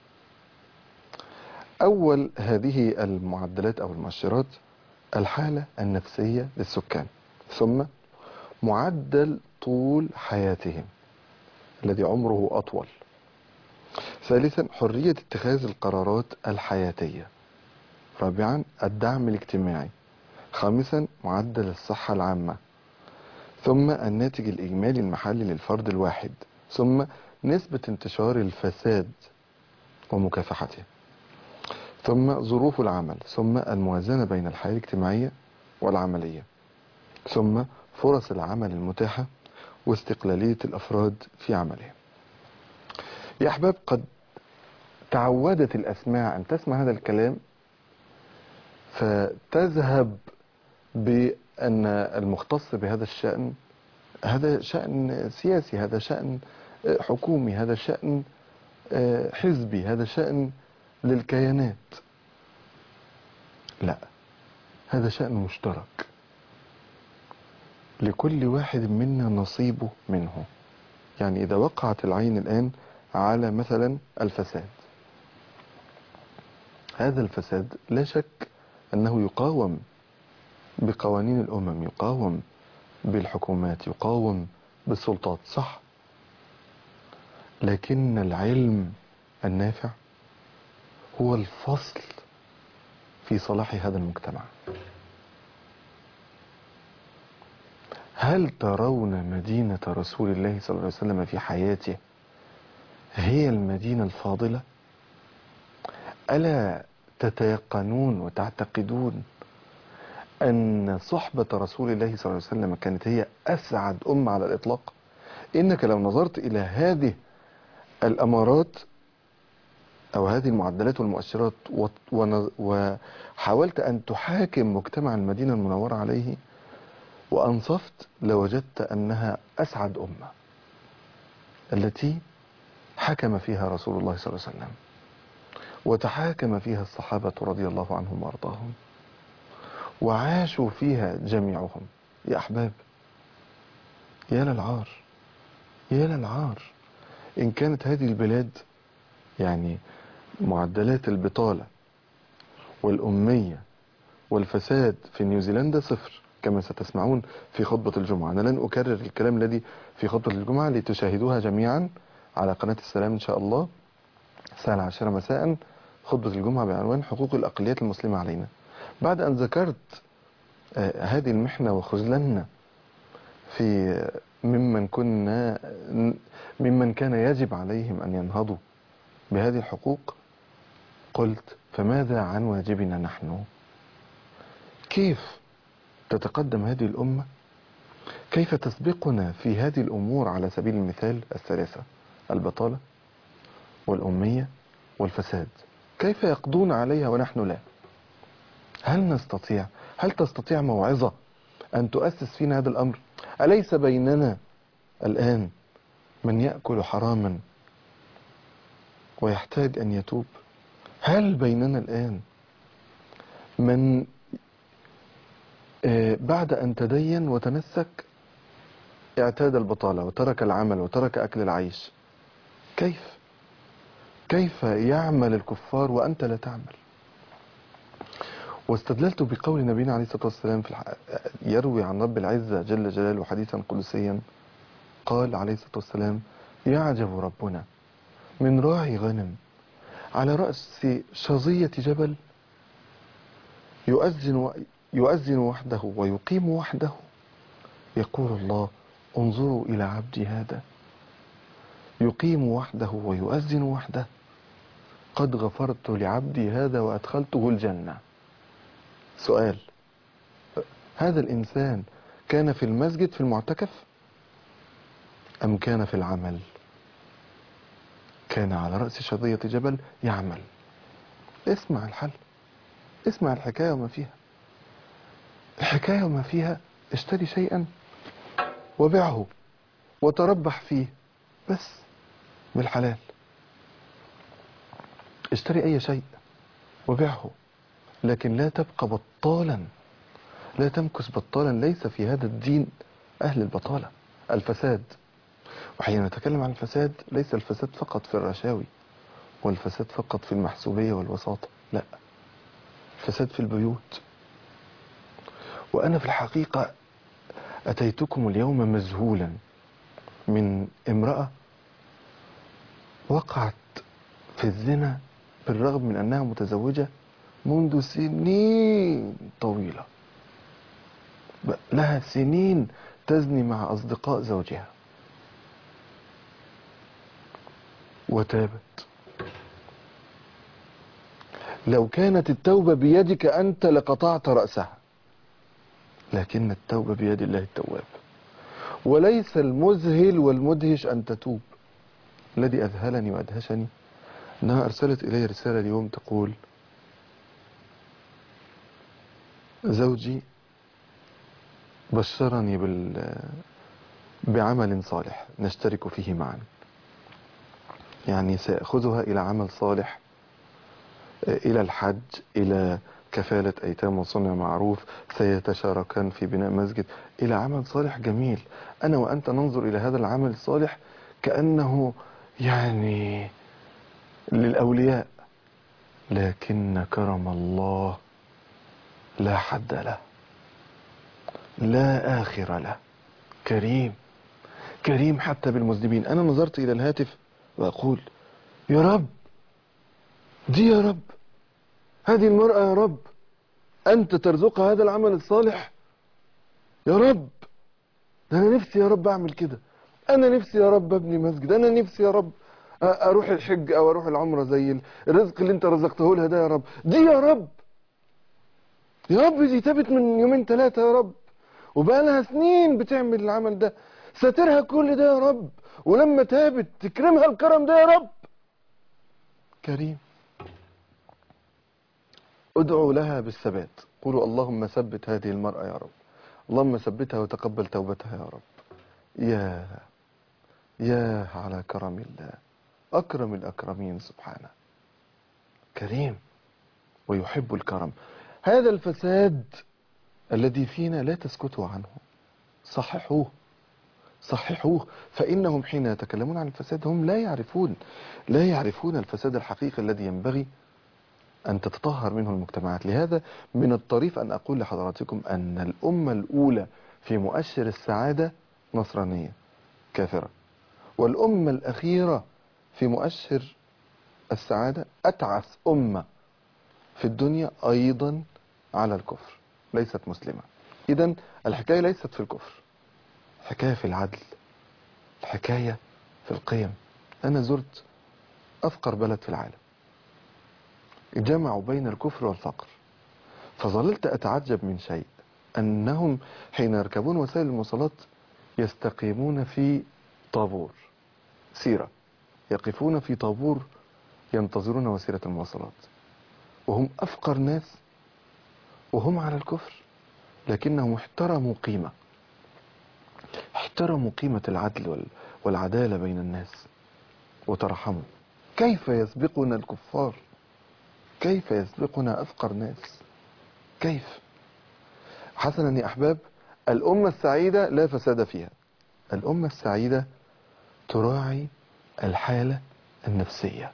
أول هذه المعدلات أو المؤشرات الحالة النفسية للسكان، ثم معدل طول حياتهم الذي عمره أطول، ثالثا حرية اتخاذ القرارات الحياتية. رابعا الدعم الاجتماعي. خامسا معدل الصحة العامة. ثم الناتج الإجمالي المحلي للفرد الواحد. ثم نسبة انتشار الفساد ومكافحته. ثم ظروف العمل. ثم الموازنة بين الحياة الاجتماعية والعملية. ثم فرص العمل المتاحة واستقلالية الأفراد في عملهم. يا أحباب، قد تعودت الأسماع أن تسمع هذا الكلام فتذهب بأن المختص بهذا الشأن هذا شأن سياسي، هذا شأن حكومي، هذا شأن حزبي، هذا شأن للكيانات. لا، هذا شأن مشترك لكل واحد منا نصيبه منه. يعني إذا وقعت العين الآن على مثلا الفساد، هذا الفساد لا شك أنه يقاوم بقوانين الأمم، يقاوم بالحكومات، يقاوم بالسلطات، صح. لكن العلم النافع هو الفصل في صلاح هذا المجتمع. هل ترون مدينة رسول الله صلى الله عليه وسلم في حياته هي المدينة الفاضلة؟ ألا تتيقنون وتعتقدون أن صحبة رسول الله صلى الله عليه وسلم كانت هي أسعد أمة على الإطلاق؟ إنك لو نظرت إلى هذه الأمارات أو هذه المعدلات والمؤشرات وحاولت أن تحاكم مجتمع المدينة المنورة عليه وأنصفت، لوجدت أنها أسعد أمة التي حكم فيها رسول الله صلى الله عليه وسلم وتحاكم فيها الصحابة رضي الله عنهم وارضاهم وعاشوا فيها جميعهم. يا أحباب، يا للعار، يا للعار إن كانت هذه البلاد يعني معدلات البطالة والأمية والفساد في نيوزيلندا صفر كما ستسمعون في خطبة الجمعة. أنا لن أكرر الكلام الذي في خطبة الجمعة لتشاهدوها جميعا على قناة السلام إن شاء الله الساعة العاشرة مساء، خطبة الجمعة بعنوان حقوق الأقليات المسلمة علينا. بعد أن ذكرت آه هذه المحنة وخذلنا في ممن كنا ممن كان يجب عليهم أن ينهضوا بهذه الحقوق، قلت فماذا عن واجبنا نحن؟ كيف تتقدم هذه الأمة؟ كيف تسبقنا في هذه الأمور؟ على سبيل المثال الثلاثة: البطالة والأمية والفساد، كيف يقضون عليها ونحن لا؟ هل نستطيع؟ هل تستطيع موعظة أن تؤسس فينا هذا الأمر؟ أليس بيننا الآن من يأكل حراما ويحتاج أن يتوب؟ هل بيننا الآن من بعد أن تدين وتمسك اعتاد البطالة وترك العمل وترك أكل العيش؟ كيف كيف يعمل الكفار وأنت لا تعمل؟ واستدللت بقول نبينا عليه الصلاة والسلام في الح... يروي عن رب العزة جل جلاله حديثا قدسيا، قال عليه الصلاة والسلام: يعجب ربنا من راعي غنم على رأس شظية جبل يؤذن و... يؤذن وحده ويقيم وحده، يقول الله: انظروا إلى عبدي هذا يقيم وحده ويؤذن وحده، قد غفرت لعبدي هذا وأدخلته الجنة. سؤال: هذا الإنسان كان في المسجد في المعتكف أم كان في العمل؟ كان على رأس شظية جبل يعمل. اسمع الحل، اسمع الحكاية وما فيها. الحكاية وما فيها: اشتري شيئا وبيعه وتربح فيه بس بالحلال. اشتري أي شيء وبيعه، لكن لا تبقى بطالا، لا تمكث بطالا. ليس في هذا الدين أهل البطالة. الفساد، وحين نتكلم عن الفساد ليس الفساد فقط في الرشاوي والفساد فقط في المحسوبية والوساطة، لا، الفساد في البيوت. وأنا في الحقيقة أتيتكم اليوم مذهولا من امرأة وقعت في الزنا بالرغم من أنها متزوجة منذ سنين طويلة، لها سنين تزني مع أصدقاء زوجها وتابت. لو كانت التوبة بيدك أنت لقطعت رأسها، لكن التوبة بيد الله التواب. وليس المذهل والمدهش أن تتوب. الذي أذهلني وأدهشني أنها أرسلت إلي رسالة اليوم تقول: زوجي بشرني بال بعمل صالح نشترك فيه معا، يعني سأخذها إلى عمل صالح، إلى الحج، إلى كفالة أيتام وصنع معروف، سيتشاركان في بناء مسجد، إلى عمل صالح جميل. أنا وأنت ننظر إلى هذا العمل الصالح كأنه يعني للأولياء، لكن كرم الله لا حد له، لا آخر له. كريم كريم حتى بالمذنبين. أنا نظرت إلى الهاتف وأقول: يا رب، دي يا رب، هذه المرأة يا رب، أنت ترزقها هذا العمل الصالح يا رب. ده أنا نفسي يا رب أعمل كده، أنا نفسي يا رب أبني مسجد، أنا نفسي يا رب أروح الحج أو أروح العمرة زي الرزق اللي أنت رزقته لها ده يا رب. دي يا رب، يا رب دي تابت من يومين ثلاثة يا رب، وبقى لها سنين بتعمل العمل ده، ساترها كل ده يا رب، ولما تابت تكرمها الكرم ده يا رب. كريم. ادعوا لها بالثبات، قولوا: اللهم ثبت هذه المرأة يا رب، اللهم ثبتها وتقبل توبتها يا رب. يا يا على كرم الله، أكرم الأكرمين سبحانه. كريم ويحب الكرم. هذا الفساد الذي فينا لا تسكتوا عنه، صححوه صححوه، فإنهم حين يتكلمون عن الفساد هم لا يعرفون لا يعرفون الفساد الحقيقي الذي ينبغي أن تتطهر منه المجتمعات. لهذا من الطريف أن أقول لحضراتكم أن الأمة الأولى في مؤشر السعادة نصرانية كافرة، والأمة الأخيرة في مؤشر السعادة أتعس أمة في الدنيا أيضا على الكفر، ليست مسلمة. إذن الحكاية ليست في الكفر، الحكاية في العدل، الحكاية في القيم. أنا زرت أفقر بلد في العالم، جمعوا بين الكفر والفقر، فظللت أتعجب من شيء، أنهم حين يركبون وسائل المواصلات يستقيمون في طابور سيرة، يقفون في طابور ينتظرون وسيلة المواصلات، وهم أفقر ناس وهم على الكفر، لكنهم احترموا قيمة احترموا قيمة العدل والعدالة بين الناس وترحموا. كيف يسبقنا الكفار؟ كيف يسبقنا أفقر ناس؟ كيف؟ حسنا يا أحباب، الأمة السعيدة لا فساد فيها. الأمة السعيدة تراعي الحالة النفسية.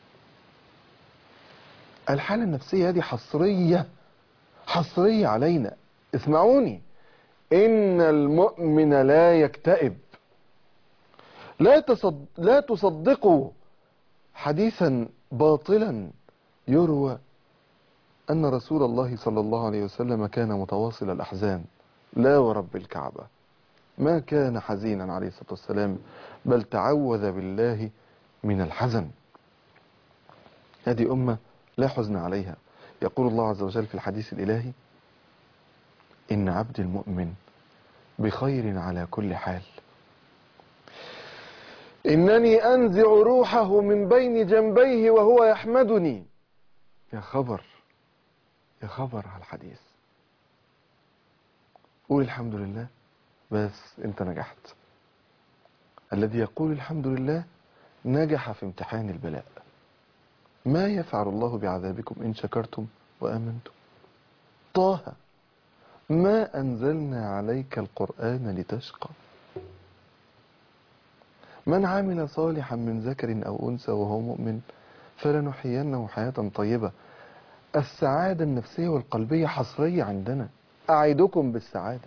الحالة النفسية هذه حصرية حصرية علينا. اسمعوني: إن المؤمن لا يكتئب. لا, تصد... لا تصدقوا حديثا باطلا يروى أن رسول الله صلى الله عليه وسلم كان متواصل الأحزان. لا ورب الكعبة، ما كان حزينا عليه الصلاة والسلام، بل تعوذ بالله من الحزن. هذه أمة لا حزن عليها. يقول الله عز وجل في الحديث الإلهي: إن عبد المؤمن بخير على كل حال، إنني أنزع روحه من بين جنبيه وهو يحمدني. يا خبر يا خبر على الحديث. قول الحمد لله بس أنت نجحت. الذي يقول الحمد لله نجح في امتحان البلاء. ما يفعل الله بعذابكم إن شكرتم وآمنتم. طه: ما أنزلنا عليك القرآن لتشقى. من عمل صالحا من ذكر أو أنثى وهو مؤمن فلنحيينه حياة طيبة. السعادة النفسية والقلبية حصرية عندنا. أعدكم بالسعادة،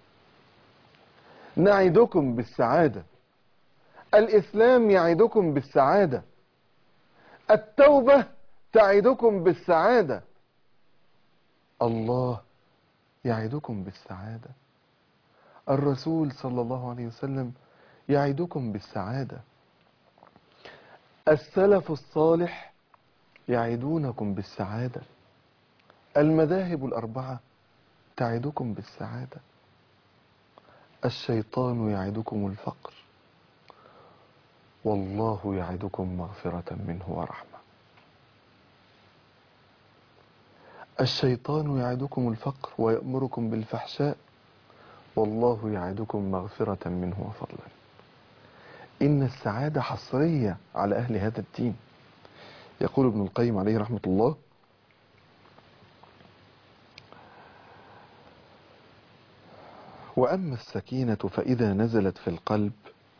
نعدكم بالسعادة. الإسلام يعدكم بالسعادة. التوبة تعدكم بالسعادة. الله يعدكم بالسعادة. الرسول صلى الله عليه وسلم يعدكم بالسعادة. السلف الصالح يعدونكم بالسعادة. المذاهب الأربعة تعدكم بالسعادة. الشيطان يعدكم الفقر، والله يعدكم مغفرة منه ورحمة. الشيطان يعدكم الفقر ويأمركم بالفحشاء، والله يعدكم مغفرة منه وفضلا. إن السعادة حصرية على أهل هذا الدين. يقول ابن القيم عليه رحمة الله: وأما السكينة فإذا نزلت في القلب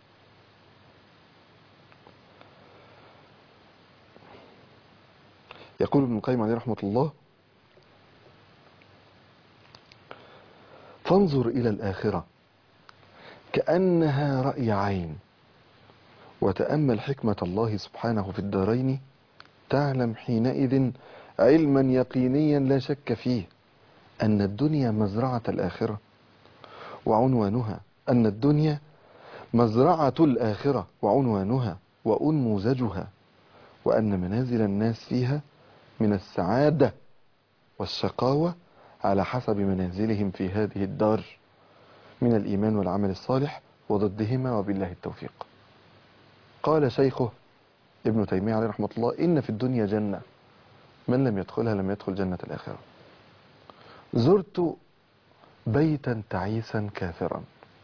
يقول ابن القيم عليه رحمة الله: فانظر إلى الآخرة كأنها رأي عين، وتأمل حكمة الله سبحانه في الدارين، تعلم حينئذ علما يقينيا لا شك فيه أن الدنيا مزرعة الآخرة وعنوانها، أن الدنيا مزرعة الآخرة وعنوانها وأنموذجها، وأن منازل الناس فيها من السعادة والشقاوة على حسب منازلهم في هذه الدار من الإيمان والعمل الصالح وضدهما، وبالله التوفيق. قال شيخه ابن تيمية عليه رحمة الله: إن في الدنيا جنة، من لم يدخلها لم يدخل جنة الآخرة. زرت بيتا تعيسا كافرا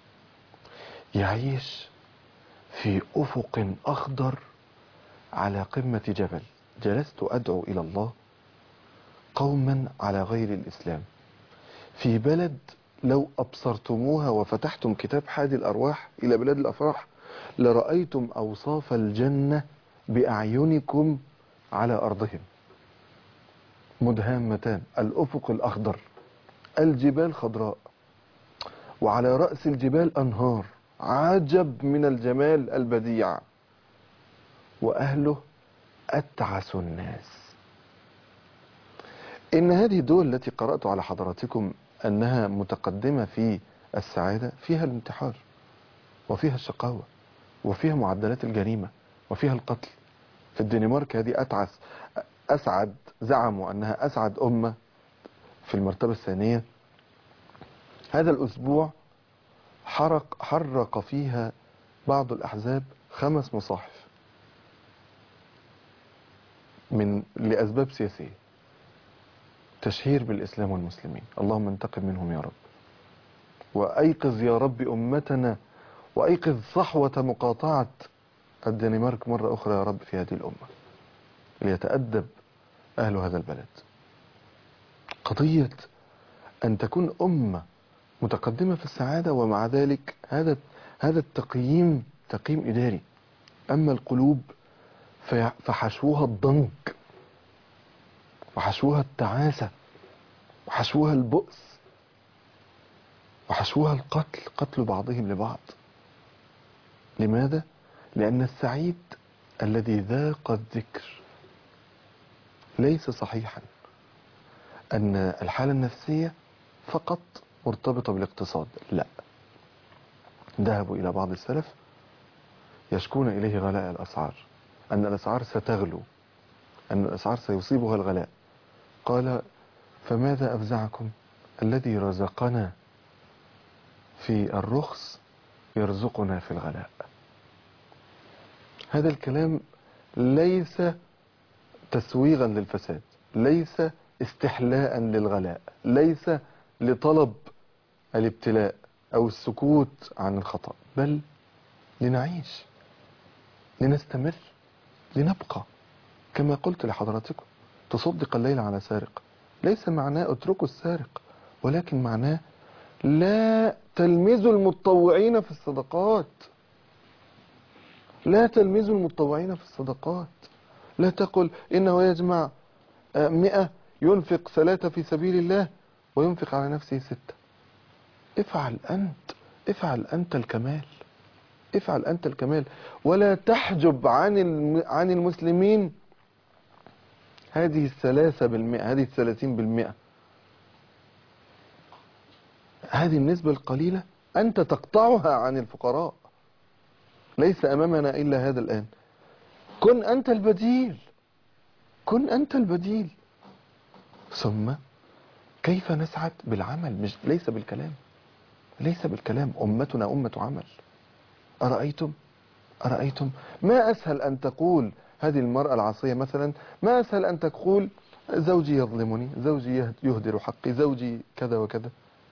يعيش في أفق أخضر على قمة جبل. جلست أدعو إلى الله قوما على غير الإسلام في بلد لو أبصرتموها وفتحتم كتاب حادي الأرواح إلى بلاد الأفراح لرأيتم أوصاف الجنة بأعينكم على أرضهم. مدهامتان، الأفق الأخضر، الجبال خضراء، وعلى رأس الجبال أنهار، عجب من الجمال البديع، وأهله أتعس الناس. إن هذه الدول التي قرأت على حضراتكم أنها متقدمة في السعادة فيها الانتحار وفيها الشقاوة وفيها معدلات الجريمة وفيها القتل. في الدنمارك هذه أتعس أسعد، زعموا أنها أسعد أمة في المرتبة الثانية. هذا الأسبوع حرق حرق فيها بعض الأحزاب خمس مصاحف من لأسباب سياسية، تشهير بالإسلام والمسلمين. اللهم انتقم منهم يا رب، وأيقظ يا رب أمتنا، وأيقظ صحوة مقاطعة الدنمارك مرة أخرى يا رب في هذه الأمة، ليتأدب أهل هذا البلد. قضية أن تكون أمة متقدمة في السعادة ومع ذلك هذا هذا التقييم تقييم إداري. أما القلوب فحشوها الضنك وحشوها التعاسة وحشوها البؤس وحشوها القتل، قتل بعضهم لبعض. لماذا؟ لأن السعيد الذي ذاق الذكر ليس صحيحا أن الحالة النفسية فقط مرتبطة بالاقتصاد. لا، ذهبوا إلى بعض السلف يشكون إليه غلاء الأسعار، أن الأسعار ستغلو، أن الأسعار سيصيبها الغلاء. قال: فماذا أفزعكم؟ الذي رزقنا في الرخص يرزقنا في الغلاء. هذا الكلام ليس تسويغا للفساد، ليس استحلاء للغلاء، ليس لطلب الابتلاء أو السكوت عن الخطأ، بل لنعيش، لنستمر، لنبقى. كما قلت لحضراتكم: تصدق الليل على سارق، ليس معناه اتركوا السارق، ولكن معناه لا تلمزوا المتطوعين في الصدقات، لا تلمزوا المتطوعين في الصدقات. لا تقل إنه يجمع مئة ينفق ثلاثة في سبيل الله وينفق على نفسه ستة. افعل أنت، افعل أنت الكمال، افعل أنت الكمال، ولا تحجب عن عن المسلمين هذه الثلاثة بالمئة، هذه الثلاثين بالمئة، هذه النسبة القليلة أنت تقطعها عن الفقراء. ليس أمامنا إلا هذا الآن. كن أنت البديل، كن أنت البديل. ثم كيف نسعد؟ بالعمل، مش ليس بالكلام، ليس بالكلام. أمتنا أمة عمل. أرأيتم أرأيتم ما أسهل أن تقول هذه المرأة العاصية مثلا، ما أسهل أن تقول زوجي يظلمني، زوجي يهدر حقي، زوجي كذا وكذا.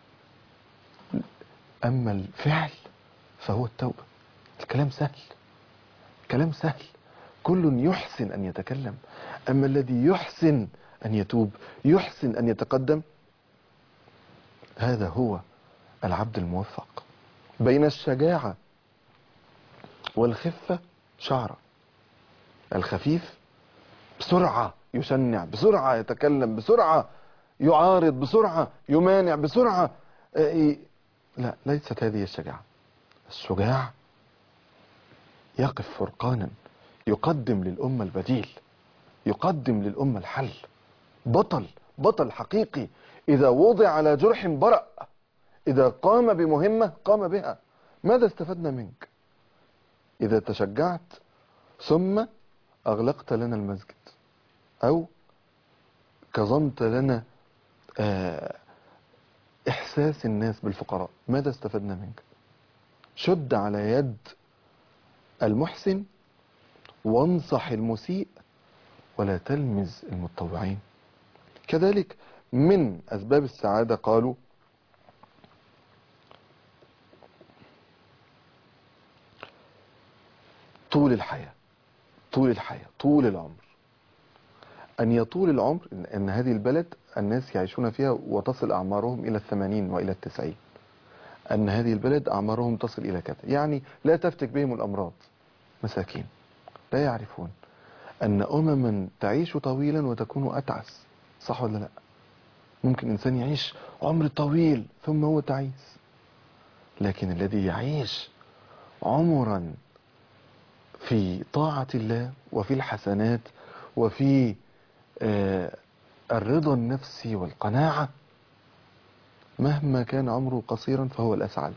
أما الفعل فهو التوبة. الكلام سهل، كلام سهل، كل يحسن أن يتكلم. أما الذي يحسن أن يتوب، يحسن أن يتقدم، هذا هو العبد الموفق. بين الشجاعة والخفة شعرة. الخفيف بسرعة يشنع، بسرعة يتكلم، بسرعة يعارض، بسرعة يمانع، بسرعة. لا، ليست هذه الشجاعة. الشجاع يقف فرقانا، يقدم للأمة البديل، يقدم للأمة الحل. بطل، بطل حقيقي. إذا وضع على جرح برأ، إذا قام بمهمة قام بها. ماذا استفدنا منك؟ إذا تشجعت ثم أغلقت لنا المسجد أو كظمت لنا إحساس الناس بالفقراء، ماذا استفدنا منك؟ شد على يد المحسن وانصح المسيء ولا تلمز المتطوعين. كذلك من أسباب السعادة قالوا طول الحياة، طول الحياة، طول العمر. أن يطول العمر، أن هذه البلد الناس يعيشون فيها وتصل أعمارهم إلى الثمانين وإلى التسعين. أن هذه البلد أعمارهم تصل إلى كذا، يعني لا تفتك بهم الأمراض. مساكين لا يعرفون أن أمما تعيش طويلا وتكون أتعس. صح ولا لا؟ ممكن إنسان يعيش عمر طويل ثم هو تعيس، لكن الذي يعيش عمرا في طاعة الله وفي الحسنات وفي آه الرضا النفسي والقناعة، مهما كان عمره قصيرا فهو الأسعد.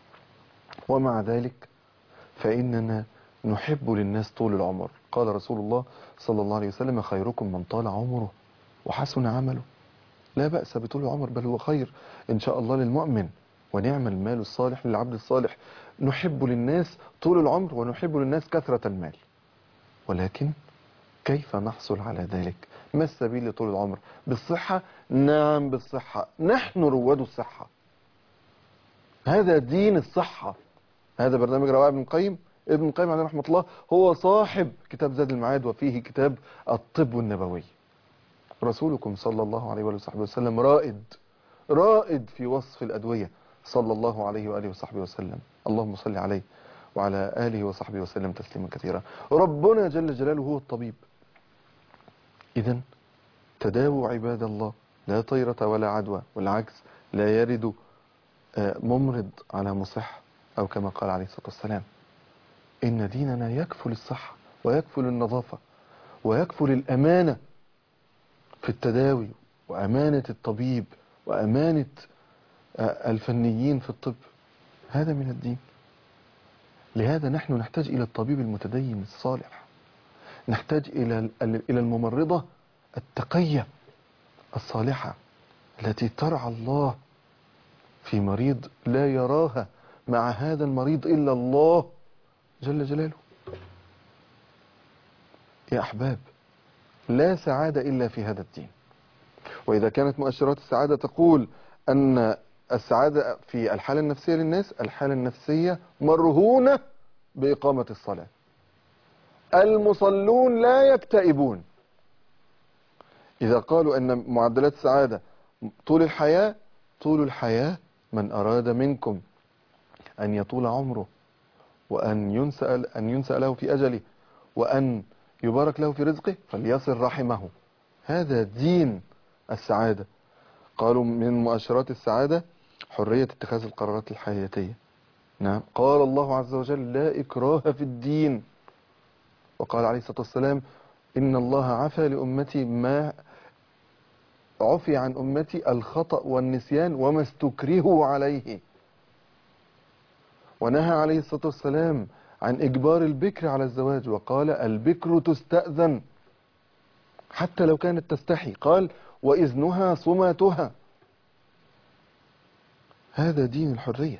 ومع ذلك فإننا نحب للناس طول العمر. قال رسول الله صلى الله عليه وسلم خيركم من طال عمره وحسن عمله. لا بأس بطول العمر، بل هو خير إن شاء الله للمؤمن، ونعم المال الصالح للعبد الصالح. نحب للناس طول العمر ونحب للناس كثرة المال، ولكن كيف نحصل على ذلك؟ ما السبيل لطول العمر؟ بالصحة؟ نعم بالصحة، نحن رواد الصحة. هذا دين الصحة. هذا برنامج روائع ابن القيم. ابن القيم عليه رحمة الله هو صاحب كتاب زاد المعاد، وفيه كتاب الطب النبوي. رسولكم صلى الله عليه وآله وصحبه وسلم رائد، رائد في وصف الأدوية صلى الله عليه وآله وصحبه وسلم. اللهم صل عليه وعلى آله وصحبه وسلم تسليما كثيرا. ربنا جل جلاله هو الطبيب. إذن تداووا عباد الله، لا طيرة ولا عدوى، والعكس لا يرد ممرض على مصح، أو كما قال عليه الصلاة والسلام. إن ديننا يكفل الصحة ويكفل النظافة ويكفل الأمانة في التداوي، وأمانة الطبيب، وأمانة الفنيين في الطب. هذا من الدين. لهذا نحن نحتاج إلى الطبيب المتدين الصالح، نحتاج إلى إلى الممرضة التقية الصالحة التي ترعى الله في مريض لا يراها مع هذا المريض إلا الله جل جلاله. يا أحباب، لا سعادة إلا في هذا الدين. وإذا كانت مؤشرات السعادة تقول أن السعادة في الحالة النفسية للناس، الحالة النفسية مرهونة بإقامة الصلاة. المصلون لا يكتئبون. إذا قالوا أن معدلات السعادة طول الحياة، طول الحياة من أراد منكم أن يطول عمره، وأن ينسأل أن ينسأ له في أجله، وأن يبارك له في رزقه، فليصل رحمه. هذا دين السعادة. قالوا من مؤشرات السعادة حرية اتخاذ القرارات الحياتية. نعم، قال الله عز وجل لا إكراه في الدين. وقال عليه الصلاة والسلام إن الله عفى لأمتي ما عفي عن أمتي الخطأ والنسيان وما استكرهوا عليه. ونهى عليه الصلاة والسلام عن إجبار البكر على الزواج، وقال البكر تستأذن حتى لو كانت تستحي، قال وإذنها صماتها. هذا دين الحرية.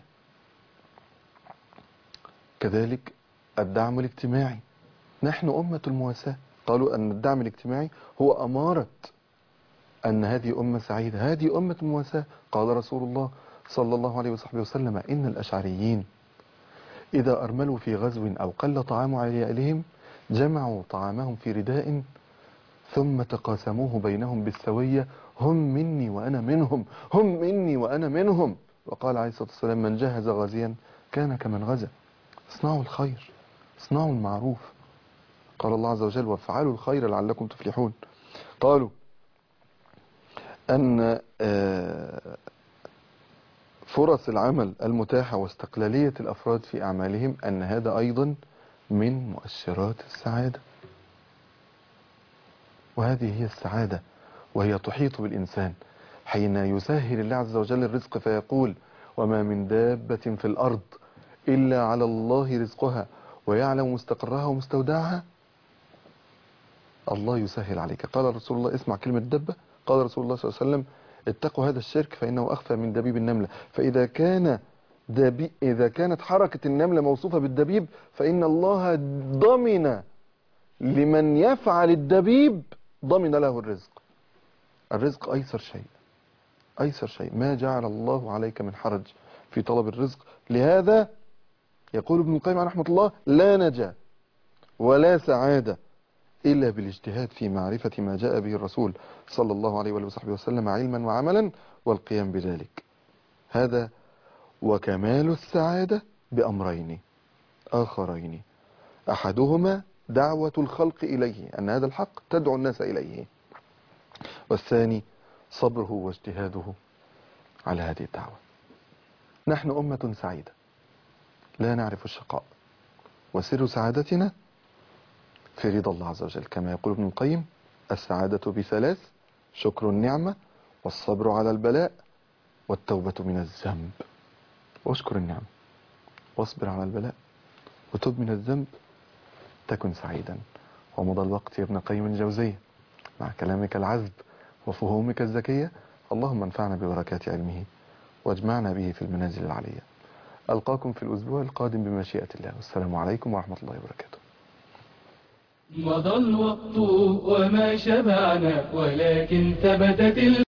كذلك الدعم الاجتماعي، نحن أمة المواساة. قالوا أن الدعم الاجتماعي هو أمارة أن هذه أمة سعيدة، هذه أمة المواساة. قال رسول الله صلى الله عليه وصحبه وسلم إن الأشعريين إذا أرملوا في غزو أو قل طعام عيالهم جمعوا طعامهم في رداء ثم تقاسموه بينهم بالسوية، هم مني وأنا منهم، هم مني وأنا منهم. وقال عليه الصلاة والسلام من جهز غازيا كان كمن غزا. اصنعوا الخير، اصنعوا المعروف. قال الله عز وجل وافعلوا الخير لعلكم تفلحون. قالوا أن فرص العمل المتاحة واستقلالية الأفراد في أعمالهم أن هذا أيضا من مؤشرات السعادة، وهذه هي السعادة، وهي تحيط بالإنسان حين يسهل الله عز وجل الرزق فيقول وما من دابة في الأرض إلا على الله رزقها ويعلم مستقرها ومستودعها. الله يسهل عليك. قال رسول الله اسمع كلمة دبة، قال رسول الله صلى الله عليه وسلم اتقوا هذا الشرك فإنه أخفى من دبيب النملة. فإذا كان دبي إذا كانت حركة النملة موصوفة بالدبيب فإن الله ضمن لمن يفعل الدبيب، ضمن له الرزق. الرزق أيسر شيء، أيسر شيء، ما جعل الله عليك من حرج في طلب الرزق. لهذا يقول ابن القيم رحمة الله لا نجاة ولا سعادة إلا بالاجتهاد في معرفة ما جاء به الرسول صلى الله عليه وآله وصحبه وسلم علما وعملا والقيام بذلك. هذا وكمال السعادة بأمرين آخرين، أحدهما دعوة الخلق إليه، أن هذا الحق تدعو الناس إليه، والثاني صبره واجتهاده على هذه الدعوة. نحن أمة سعيدة لا نعرف الشقاء، وسر سعادتنا في رضا الله عز وجل، كما يقول ابن القيم السعادة بثلاث: شكر النعمة، والصبر على البلاء، والتوبة من الذنب. واشكر النعمة واصبر على البلاء وتب من الذنب تكن سعيدا. ومضى الوقت يا ابن قيم الجوزية مع كلامك العذب وفهومك الذكية. اللهم انفعنا ببركات علمه واجمعنا به في المنازل العلية. ألقاكم في الأسبوع القادم بمشيئة الله، والسلام عليكم ورحمة الله وبركاته. مضى الوقت وما شبعنا ولكن ثبتت